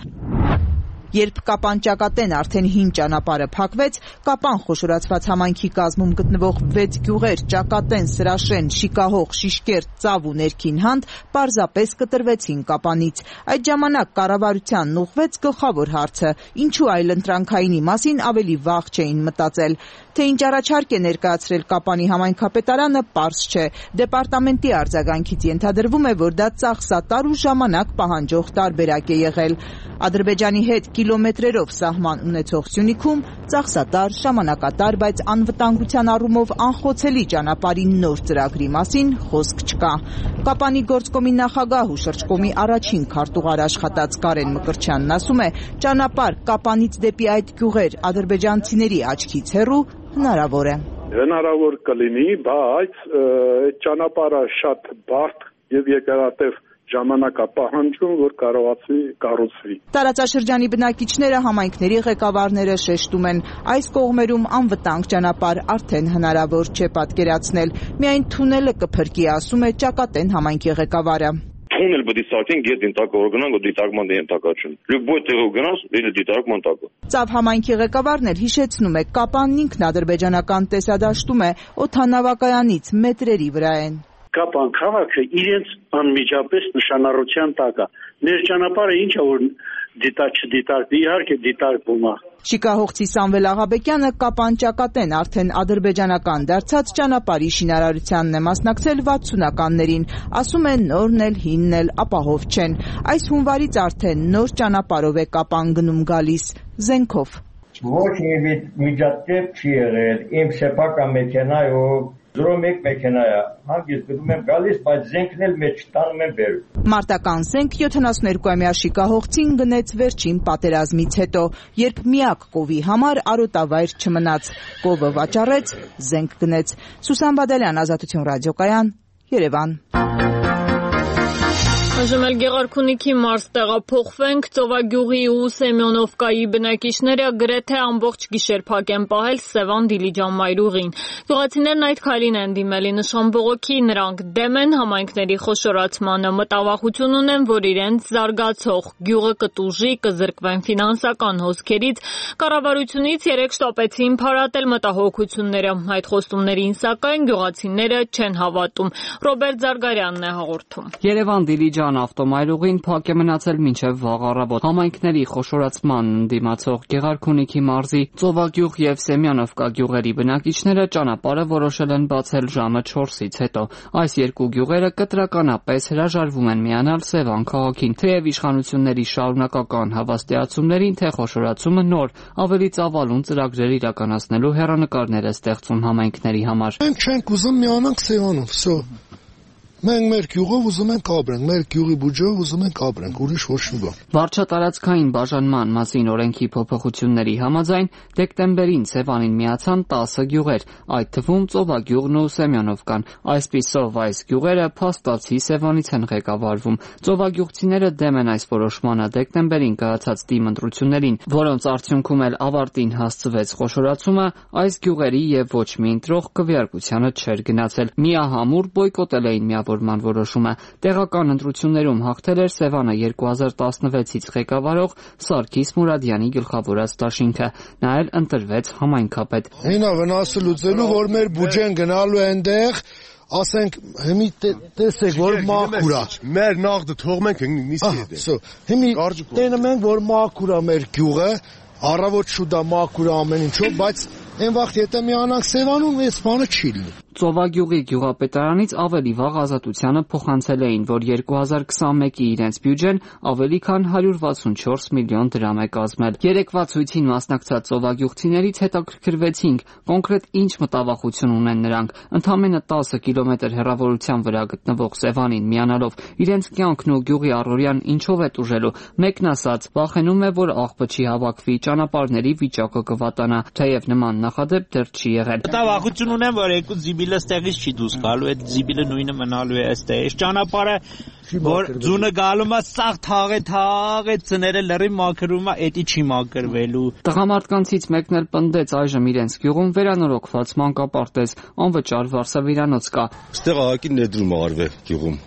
Երբ Կապան-Ճակատեն արդեն հին ճանապարհը փակվեց, Կապան խոշորացված համայնքի կազմում գտնվող 6 գյուղեր՝ Ճակատեն, Սրաշեն, Շիկահող, Շիշկերտ, Ծավ ու Ներքին Հանդ, պարզապես կտրվեցին Կապանից։ Այդ ժամանակ կառավարությանն ուղղվեց գլխավոր հարցը՝ ինչու այլընտրանքայինի մասին ավելի վաղ չէին մտածել։ Թե ինչ առաջարկ է ներկայացրել Կապանի համայնքապետարանը, պարզ չէ։ Դեպարտամենտի արձագանքից ենթադրվում է, որ դա ծախսատար ու ժամանակ պահանջող տարբերակ է եղել։ Ադրբեջանի հետ կիլոմետրերով սահման ունեցող Սյունիքում ծախսատար, ժամանակատար, բայց անվտանգության առումով անխոցելի ճանապարհի նոր ծրագրի մասին խոսք չկա։ Կապանի գործկոմի նախագահ ու շրջկոմի առաջին քարտուղար աշխատած Կարեն Մկրտչյանն ասում է, ճանապարհ Կապանից դեպի այդ գյուղեր ադրբեջանցիների աչքից հեռու հնարավոր է։ Հնարավոր կլինի, բայց այդ ճանապարհը շատ բարդ եւ երկարատև ժամանակապահանջում, որ կարողացի կառուցվի։ Տարածաշրջանի բնակիչները, համայնքների ղեկավարները շեշտում են, այս կողմերում անվտանգ ճանապարհ արդեն հնարավոր չէ պատկերացնել։ Միայն թունելը կփրկի, ասում է Ճակատեն համայնքի ղեկավարը։ Թունել պետք է սարքեն գետ դիտակը օրգանան, դիտարկման ենթակացում։ Լյուբոյ տեղով գնաս, դե դիտարկման տակը։ Ծավ համայնքի ղեկավարն էլ հիշեցնում է, Կապանն ինքն ադրբեջանական տեսադաշտում է, օդանավակայանից մետրերի վրա են։ Կապան քաղաքը իրենց անմիջապես նշանառության տակ է։ Մեր ճանապարհը ինչ է որ չդիտարկվի, իհարկե դիտարկվում է։ Շիկահողցի Սամվել Աղաբեկյանը Կապան-Ճակատեն արդեն ադրբեջանական դարձած ճանապարհի շինարարությանն է մասնակցել 60-ականներին, ասում է նորն էլ հինն էլ ապահով չեն։ Այս հունվարից արդեն նոր ճանապարհով է Կապան գնում գալիս, զենքով։ Ոչ մի միջադեպ չի եղել, իմ սեփական մեքենայով 01 մեքենա է, հանգիստ գնում եմ գալիս, բայց զենքն էլ մեջ տանում եմ բերում։ Մարտական զենք 72-ամյա Շիկահողցին գնեց վերջին պատերազմից հետո, երբ միակ կովի համար արոտավայր չմնաց, կովը վաճառեց, զենք գնեց։ Սուսան Բադալյան, Ազատություն ռադիոկայան, Երևան։ Այժմ էլ Գեղարքունիքի մարզ տեղափոխվենք, Ծովագյուղի ու Սեմյոնովկայի բնակիչները գրեթե ամբողջ գիշեր փակ են պահել Սևան Դիլիջան մայրուղին։ Գյուղացիներն այդ քայլին են դիմել նշան բողոքի, նրանք դեմ են համայնքների խոշորացմանը, մտավախություն ունեն, որ իրենց զարգացող գյուղը կտուժի, կզրկվեն ֆինանսական հոսքերից, կառավարությունից 3 շտապեցին փարատել մտահոգությունները։ Այդ խոստումներին սակայն գյուղացիները չեն հավատում։ Ռոբերտ Զարգարյանն է հաղորդում։ Երևան Դիլիջան Սարյան ավտոմայրուղին փակ է մնացել մինչև վաղ առավոտ։ Համայնքների խոշորացման ընդդիմացող Գեղարքունիքի մարզի Ծովագյուղ եւ Սեմյոնովկա գյուղերի բնակիչները ճանապարհը որոշել են բացել ժամը 4-ից հետո։ Այս երկու գյուղերը կտրականապես հրաժարվում են միանալ Սևան քաղաքին, թեև իշխանությունների շարունակական հավաստիացումներին, թե խոշորացումը նոր, ավելի ծավալուն ծրագրեր իրականացնելու հեռանկարներ է ստեղծում համայնքների համար։ Մենք չենք ուզում միանանք Սևանում, всё։ Մենք մեր գյուղով ուզում ենք ապրենք, մեր գյուղի բուջով ուզում ենք ապրենք, ուրիշ ոչ մի բան։ Վարչատարածքային բաժանման մասին օրենքի փոփոխությունների համաձայն դեկտեմբերին Սևանին միացան 10 գյուղեր, այդ թվում Ծովագյուղն ու Սեմյոնովկան։ Այսպիսով այս գյուղերը փաստացի Սևանից են ղեկավարվում։ Ծովագյուղցիները դեմ են այս որոշմանը դեկտեմբերին կայացած թիմ ընտրություններին, որոնց արդյունքում էլ ավարտին հասցվեց խոշորացումը, այս գյուղերի եւ ոչ մի ընտրող քվեարկությանը չէր գնացել։ Միահամուռ բոյկոտել էին միավորման որոշումը։ Տեղական ընտրություններում հաղթել էր Սևանը 2016-ից ղեկավարող Սարգիս Մուրադյանի գլխավորած դաշինքը։ Նա էլ ընտրվեց համայնքապետ։ Հինա վնասը լուծելու, որ մեր բյուջեն գնալու այնտեղ, ասենք, հիմի տեսեք, որ մաքուր է։ Մեր նախդը թողնենք նիսի։ Հիմի տենեմ ենք, որ մաքուր է մեր գյուղը, առավոտ շուտ է մաքուր է ամեն ինչով, բայց այն վաղ եթե միանանք Սևանում, այս բանը չի լինի։ Ծովագյուղի գյուղապետարանից ավելի վաղ Ազատությանը փոխանցել էին, որ 2021-ի իրենց բյուջեն ավելի քան 164 միլիոն դրամ է կազմել։ Երեկվա ցույցին մասնակցած ծովագյուղցիներից հետաքրքրվեցինք կոնկրետ ինչ մտավախություն ունեն նրանք։ Ընդամենը 10 կիլոմետր հեռավորության վրա գտնվող Սևանին միանալով իրենց կյանքն ու գյուղի առօրյան ինչով է տուժելու։ Մեկն ասաց, վախենում է, որ աղբը չի հավաքվի, ճանապարհների վիճակը կվատանա, թեև նման նախադեպ դեռ չի եղել։ Մտավախություն ունեմ, որ երկու զիբիլը ստեղից չի դուրս գալու, այդ զիբիլը նույնը մնալու է այստեղ։ Այս ճանապարհը որ ձունը գալու է սաղ թաղե ծները լրի մաքրում է, էդի չի մաքրվելու։ Տղամարդկանցից մեկն էլ պնդեց այժմ իրենց գյուղում վերանորոգված մանկապարտեզ, անվճար վարսավիրանոց կա։ Այստեղ ահագին ներդրում արվել գյուղում։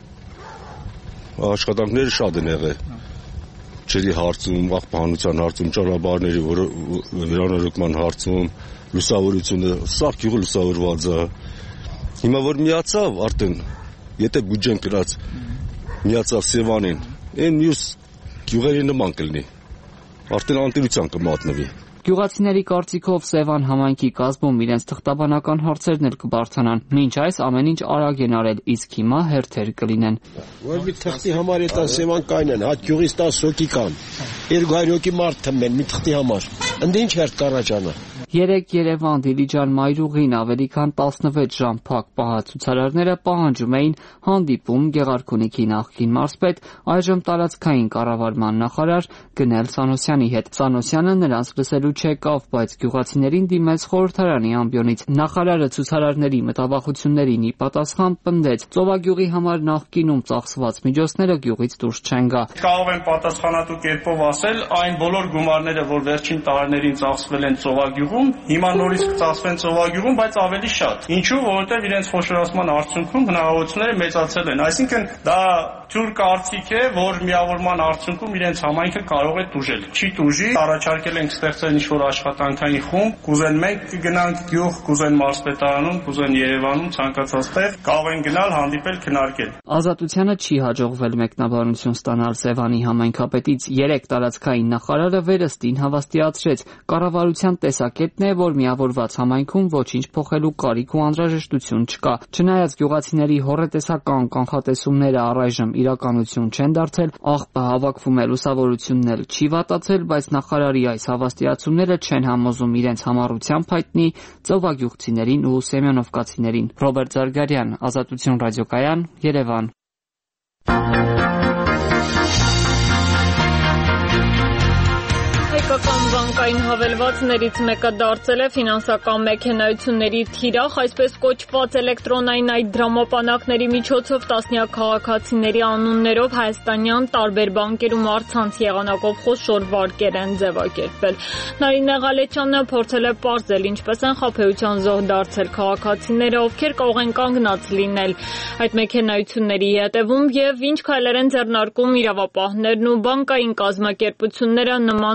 Աշխատանքները շատ են եղել։ Ջրի հարցում, աղբահանության հարցում, ճանապարհների վերանորոգման հարցում, լուսավորությունը, սա գյուղը լուսավորված է։ Հիմա որ միացավ արդեն, եթե բյուջեն կրած միացավ Սևանին, այն մյուս գյուղերի նման կլինի։ Արդեն անտիրության կմատնվի։ Գյուղացիների կարծիքով Սևան համայնքի կազմում իրենց թղթաբանական հարցերն էլ կբարձրանան։ Մինչ այս ամեն ինչ արագ են արել, իսկ հիմա հերթեր կլինեն։ Որ մի թղթի համար է Սևան կայնեն, հատ գյուղից 10 հոգի կան։ 200 հոգի մարդ թմեն մի թղթի համար։ Ընդ ինչ հերթ կառաջանա։ Երեք Երևան Դիլիջան մայրուղին ավելի քան 16 ժամ փակ պահած ցուցարարները պահանջում էին հանդիպում Գեղարքունիքի նախկին մարզպետ, այժմ տարածքային կառավարման նախարար Գնել Սանոսյանի հետ։ Սանոսյանը նրանց լսելու չեկավ, բայց գյուղացիներին դիմեց խորհրդարանի ամբիոնից։ Նախարարը ցուցարարների մտավախություններին ի պատասխան պնդեց, Ծովագյուղի համար նախկինում ծախսված միջոցները գյուղից դուրս չեն գա։ Կարող եմ պատասխանատու կերպով ասել, այն բոլոր գումարները, որ վերջին տարիներին ծախսվել են Ծովագյուղում, հիմա նորից կծախսվեն Ծովագյուղում, բայց ավելի շատ։ Ինչու՞, որովհետև իրենց խոշորացման արդյունքում հնարավորությունները մեծացել են։ Այսինքն դա թյուր կարծիք է, որ միավորման արդյունքում իրենց համայնքը կարող է տուժել։ Չի տուժի, առաջարկել ենք ստեղծել ինչ-որ աշխատանքային խումբ, կուզեն մենք կգնանք գյուղ, կուզեն մարզպետարանում, կուզեն Երևանում, ցանկացած տեղ, կարող են գնալ, հանդիպել, քննարկել։ Ազատությանը չի հաջողվել մեկնաբանություն ստանալ Սևանի համայնքապետից։ 3 տարածքային նախարարը վերստին հավաստիացրեց, կառավարության տեսակետն է, որ միավորված համայնքում ոչինչ փոխելու կարիք ու անհրաժեշտություն չկա։ Չնայած գյուղացիների հոռետեսական կանխատեսումները առայժմ իրականություն չեն դարձել, աղբը հավաքվում է, լուսավորությունն էլ չի վատացել, բայց նախարարի այս հավաստիացումները չեն համոզում իրենց համառությամբ հայտնի ծովագյուղցիներին ու սեմյոնովկացիներին։ Ռոբերտ Զարգարյան, Ազատություն ռադիոկայան, Երևան։ Հայկական բանկային հավելվածներից մեկը դարձել է ֆինանսական մեքենայությունների թիրախ, այսպես կոչված էլեկտրոնային այդ դրամապանակների միջոցով տասնյակ քաղաքացիների անուններով հայաստանյան տարբեր բանկերում առցանց եղանակով խոշոր վարկեր են ձևակերպվել։ Նարինե Ղալեչյանը փորձել է պարզել, ինչպես են խաբեության զոհ դարձել քաղաքացիները, ովքեր կարող են կանգնած լինել այդ մեքենայությունների հետևում եւ ինչ քայլեր են ձեռնարկում իրավապահներն ու բանկային կազմակերպությունները նման մեքենայությունների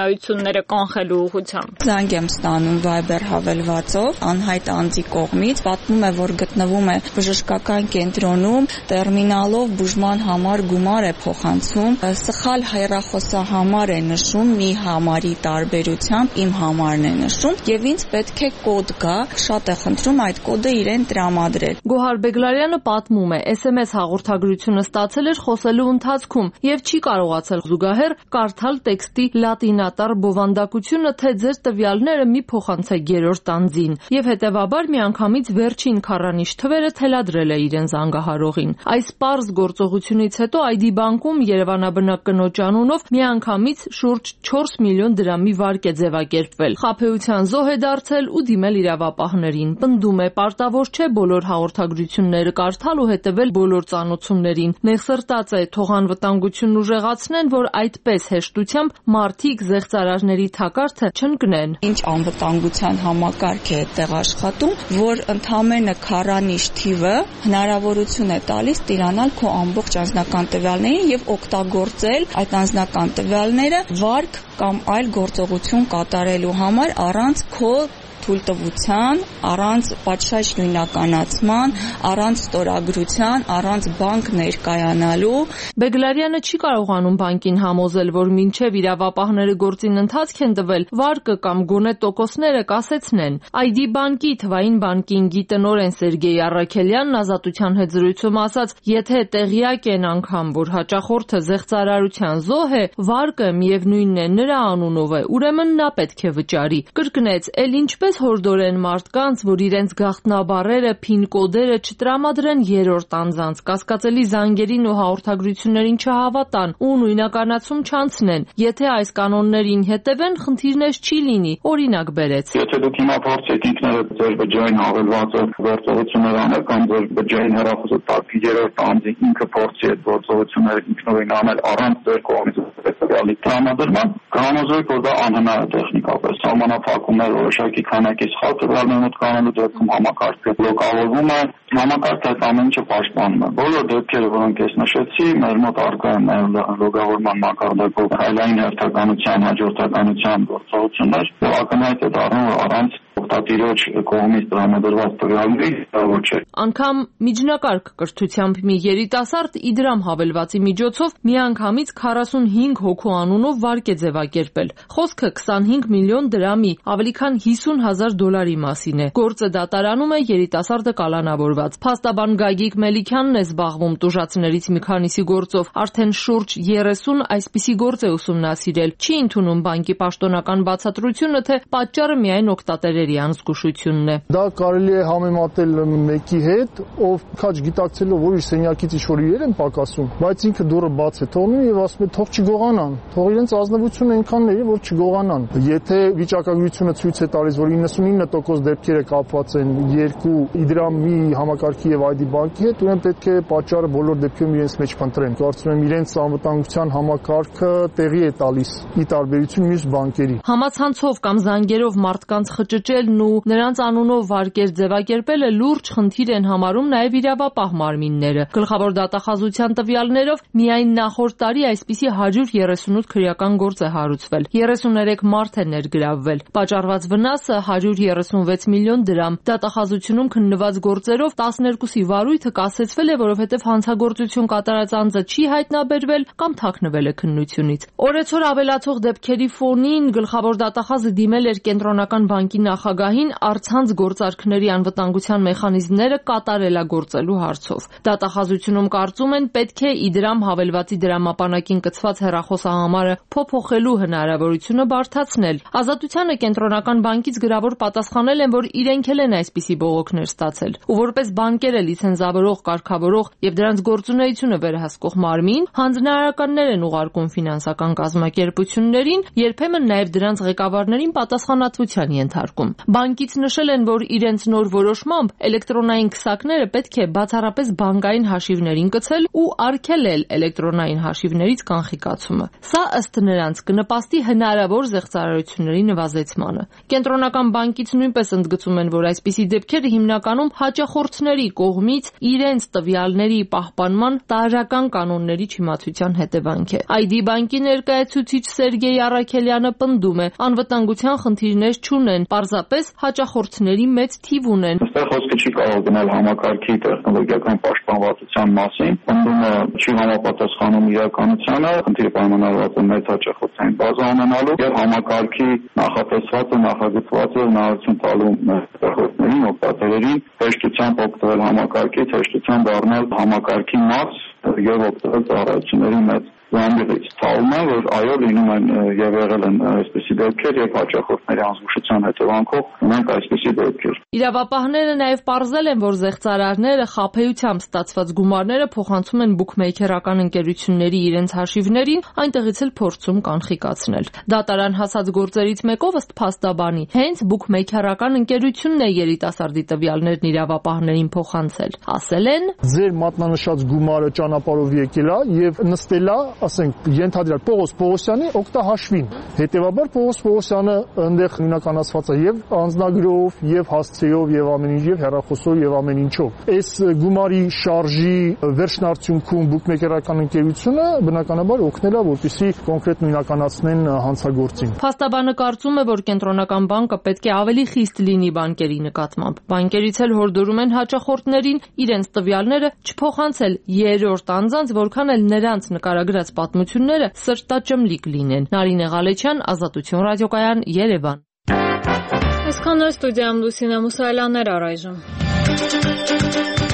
ծառայությունները կանխելու ուղղությամբ։ Զանգ եմ ստանում Viber հավելվածով անհայտ անձի կողմից, պատմում է, որ գտնվում է բժշկական կենտրոնում, տերմինալով բուժման համար գումար է փոխանցում, սխալ հեռախոսահամար է նշում, մի համարի տարբերությամբ իմ համարն է նշում եւ ինձ պետք է կոդ գա, շատ է խնդրում այդ կոդը իրեն տրամադրել։ Գոհար Բեգլարյանը պատմում է, SMS հաղորդագրությունը ստացել էր խոսելու ընթացքում եւ չի կարողացել զուգահեռ կարդալ տեքստի լատինատար բովանդակությունը, թե ձեր տվյալները մի փոխանցեք երրորդ անձին, եւ հետեւաբար միանգամից վերջին քառանիշ թվերը թելադրել է իրեն զանգահարողին։ Այս պարզ գործողությունից հետո ID բանկում Երևանաբնակ կնոջ անունով միանգամից շուրջ 4 միլիոն դրամի վարկ է ձևակերպվել։ Խաբեության զոհ է դարձել ու դիմել իրավապահներին։ Պնդում է, պարտավոր չէ բոլոր հաղորդագրությունները կարդալ ու հետևել բոլոր ծանոթություններին։ Նեղսրտած է, թող անվտանգությունն ուժեղացնեն, որ այդպես հեշտությամբ մարդիկ զեղծարարների թակարդը չընկնեն։ Ինչ անվտանգության համակարգ է այդտեղ աշխատում, որ ընդամենը քառանիշ թիվը հնարավորություն է տալիս տիրանալ քո ամբողջ անձնական տվյալներին եւ օգտագործել այդ անձնական տվյալները վարկ կամ այլ գործողություն կատարելու համար առանց քո թույլտվության, առանց պատշաճ նույնականացման, առանց ստորագրության, առանց բանկ ներկայանալու։ Բեգլարյանը չի կարողանում բանկին համոզել, որ մինչև իրավապահները գործին ընթացք են տվել, վարկը կամ գոնե տոկոսները կասեցնեն։ ID բանկի թվային բանկինգի տնօրեն Սերգեյ Առաքելյանն Ազատության հետ զրույցում ասաց, եթե տեղյակ են անգամ, որ հաճախորդը զեղծարարության զոհ է, վարկը միևնույնն է նրա անունով է, ուրեմն նա պետք է վճարի։ Կրկնեց, ել ինչպես հորդորեն մարդկանց, որ իրենց գաղտնաբառերը, փին կոդերը չտրամադրեն երրորդ անձանց, կասկածելի զանգերին ու հաղորդագրություններին չհավատան ու նույնականացում չանցնեն։ Եթե այս կանոններին հետևեն, խնդիրներ չի լինի, օրինակ բերեց։ Եթե դուք հիմա փորձեք ինքներդ ձեր բջջային հավելվածով գործողություններ անել կամ ձեր բջջային հեռախոսը տակ երրորդ անձի ինքը փորձի այդ գործողությունները ինքնուրույն անել առանց ձեր կողմից տվյալի տրամադրման, կհամոզվեք, որ դա անհնար է տեխնիկապես։ Սահմանափակումներ որոշակի քանակի սխալ տվյալներ մոտ կանելու դեպքում համակարգը բլոկավորվում է, համակարգը այդ ամեն ինչը պաշտպանում է։ Բոլոր դեպքերը, որոնք ես նշեցի, մեր մոտ առկա են լոգավորման մակարդակով հայլային հերթականության, հաջորդականության գործողություններ, եւ ակնհայտ է դառնում, որ առանց օգտատիրոջ կողմից տրամադրված տվյալների հնարավոր չէ։ Անկամ միջնակարգ կրթությամբ մի երիտասարդ Իդրամ հավելվածի միջոցով միանգամից 45 հոգու անունով վարկ է ձևակերպել։ Խոսքը 25 միլիոն դրամի, ավելի քան $50,000 մասին է։ Գործը դատարանում է, երիտասարդը կալանավորված։ Փաստաբան Գագիկ Մելիքյանն է զբաղվում տուժածներից մի քանիսի գործով, արդեն շուրջ 30 այսպիսի գործ է ուսումնասիրել։ Չի ընդունում բանկի պաշտոնական բացատրությունը, թե պատճառը միայն օգտատերերի անզգուշությունն է։ Դա կարելի է համեմատել մեկի հետ, ով քաչ գիտակցելով, որ իր սենյակից ինչ-որ իրեր են պակասում, բայց ինքը դուռը բաց է թողնում եւ ասում է թող չգողանան, թող իրենց ազնվությունը այնքան ների, որ չգողանան։ Եթե վիճակագրությունը ցույց է տալիս, որ 99% դեպքերը կապված են երկու Իդրամի համակարգի եւ ID բանկի հետ, ուրեմն պետք է պատճառը բոլոր դեպքերում իրենց մեջ փնտրեն։ Կարծում եմ իրենց անվտանգության համակարգը տեղի է տալիս ի տարբերություն մյուս բանկերի։ Համացանցով կամ զանգերով մարդկանց խճճելն ու նրանց անունով վարկեր ձևակերպելը լուրջ խնդիր են համարում նաև իրավապահ մարմինները։ Գլխավոր դատախազության տվյալներով միայն նախորդ տարի այսպիսի 138 քրեական գործ է հարուցվել։ 33 մարդ է ներգրավվել։ Պատճառված վնասը 136 միլիոն դրամ։ Դատախազությունում քննված գործերով 12-ի վարույթը կասեցվել է, որովհետև հանցագործություն կատարած անձը չի հայտնաբերվել կամ թաքնվել է քննությունից։ Օրեցօր ավելացող դեպքերի ֆոնին գլխավոր դատախազը դիմել էր կենտրոնական բանկի նախագահին առցանց գործարքների անվտանգության մեխանիզմները կատարելագործելու հարցով։ Դատախազությունում կարծում են պետք է Իդրամ հավելվածի դրամապանակին կցված հեռախոսահամարը փոփոխելու հնարավորությունը բարդացնել։ Ազատությանը կենտրոնական բանկից գրավոր պատասխանել են, որ իրենք էլ են այսպիսի բողոքներ ստացել, ու որպես բանկերը լիցենզավորող, կարգավորող եւ դրանց գործունեությունը վերահսկող մարմին, հանձնարարականներ են ուղարկում ֆինանսական կազմակերպություններին, երբեմն նաեւ դրանց ղեկավարներին պատասխանատվության ենթարկում։ Բանկից նշել են, որ իրենց նոր որոշմամբ էլեկտրոնային քսակները պետք է բացառապես բանկային հաշիվներին կցել ու արգելել էլեկտրոնային հաշիվներից կանխիկացումը։ Սա ըստ նրանց կնպաստի հնարավոր զեղծարարությունների նվազեցմանը։ Կենտրոնական բանկից նույնպես ընդգծում են, որ այսպիսի դեպքերը հիմնականում հաճախորդների կողմից իրենց տվյալների պահպանման տարրական կանոնների չիմացության հետևանք է։ ID բանկի ներկայացուցիչ Սերգեյ Առաքելյանը պնդում է, անվտանգության խնդիրներ չունեն, պարզապես հաճախորդների մեծ թիվ ունեն։ Այստեղ խոսքը չի կարող գնալ համակարգի տեխնոլոգիական պաշտպանվածության մասին, պնդումը չի համապատասխանում իրականությանը, խնդիրը պայմանավորված է մեծ հաճախորդային բազա ունենալու եւ համակարգի նախատեսվածը, նախագծվածը հնարավորություն տալու հաճախորդներին, օգտատերերին հեշտությամբ օգտվել համակարգից, հեշտությամբ դառնալ համակարգի մաս եւ օգտվել ծառայությունների մեծ զանգերից։ Թվում է, որ այո, լինում են եւ եղել են այսպիսի դեպքեր եւ հաճախորդների անզգուշության հետևանքով ունենք այսպիսի դեպքեր։ Իրավապահները նաեւ պարզել են, որ զեղծարարները խաբեությամբ ստացված գումարները փոխանցում են բուքմեյքերական ընկերությունների իրենց հաշիվներին, այնտեղից էլ փորձում կանխիկացնել։ Դատարան հասած գործերից մեկով ըստ փաստաբանի հենց բուքմեյքերական ընկերությունն է երիտասարդի տվյալներն իրավապահներին փոխանցել։ Ասել են. Ձեր մատնանշած գումարը ճանապարհով եկել է եւ նստել է, ասենք, ենթադրյալ Պողոս Պողոսյանի օգտահաշվին։ Հետևաբար Պողոս Պողոսյանը այնտեղ նույնականացված է եւ անձնագրով, եւ հասցեով, եւ ամեն ինչ, եւ հեռախոսով, եւ ամեն ինչով։ Այս գումարի շարժի վերջնարդյունքում բուքմեյքերական ընկերությունը բնականաբար օգնել է, որպեսզի կոնկրետ նույնականացնեն հանցագործին։ Փաստաբանը կարծում է, որ կենտրոնական բանկը պետք է ավելի խիստ լինի բանկերի նկատմամբ։ Բանկերից էլ հորդորում են հաճախորդներին իրենց տվյալները չփոխանցել երրորդ անձանց, որքան էլ նրանց նկարագրած պատմությունները սրտաճմլիկ լինեն։ Նարինե Ղալեչյան, Ազատություն ռադիոկայան, Երևան։ Այսքանը ստուդիայում Լուսինե Մուսայելյանն էր առայժմ։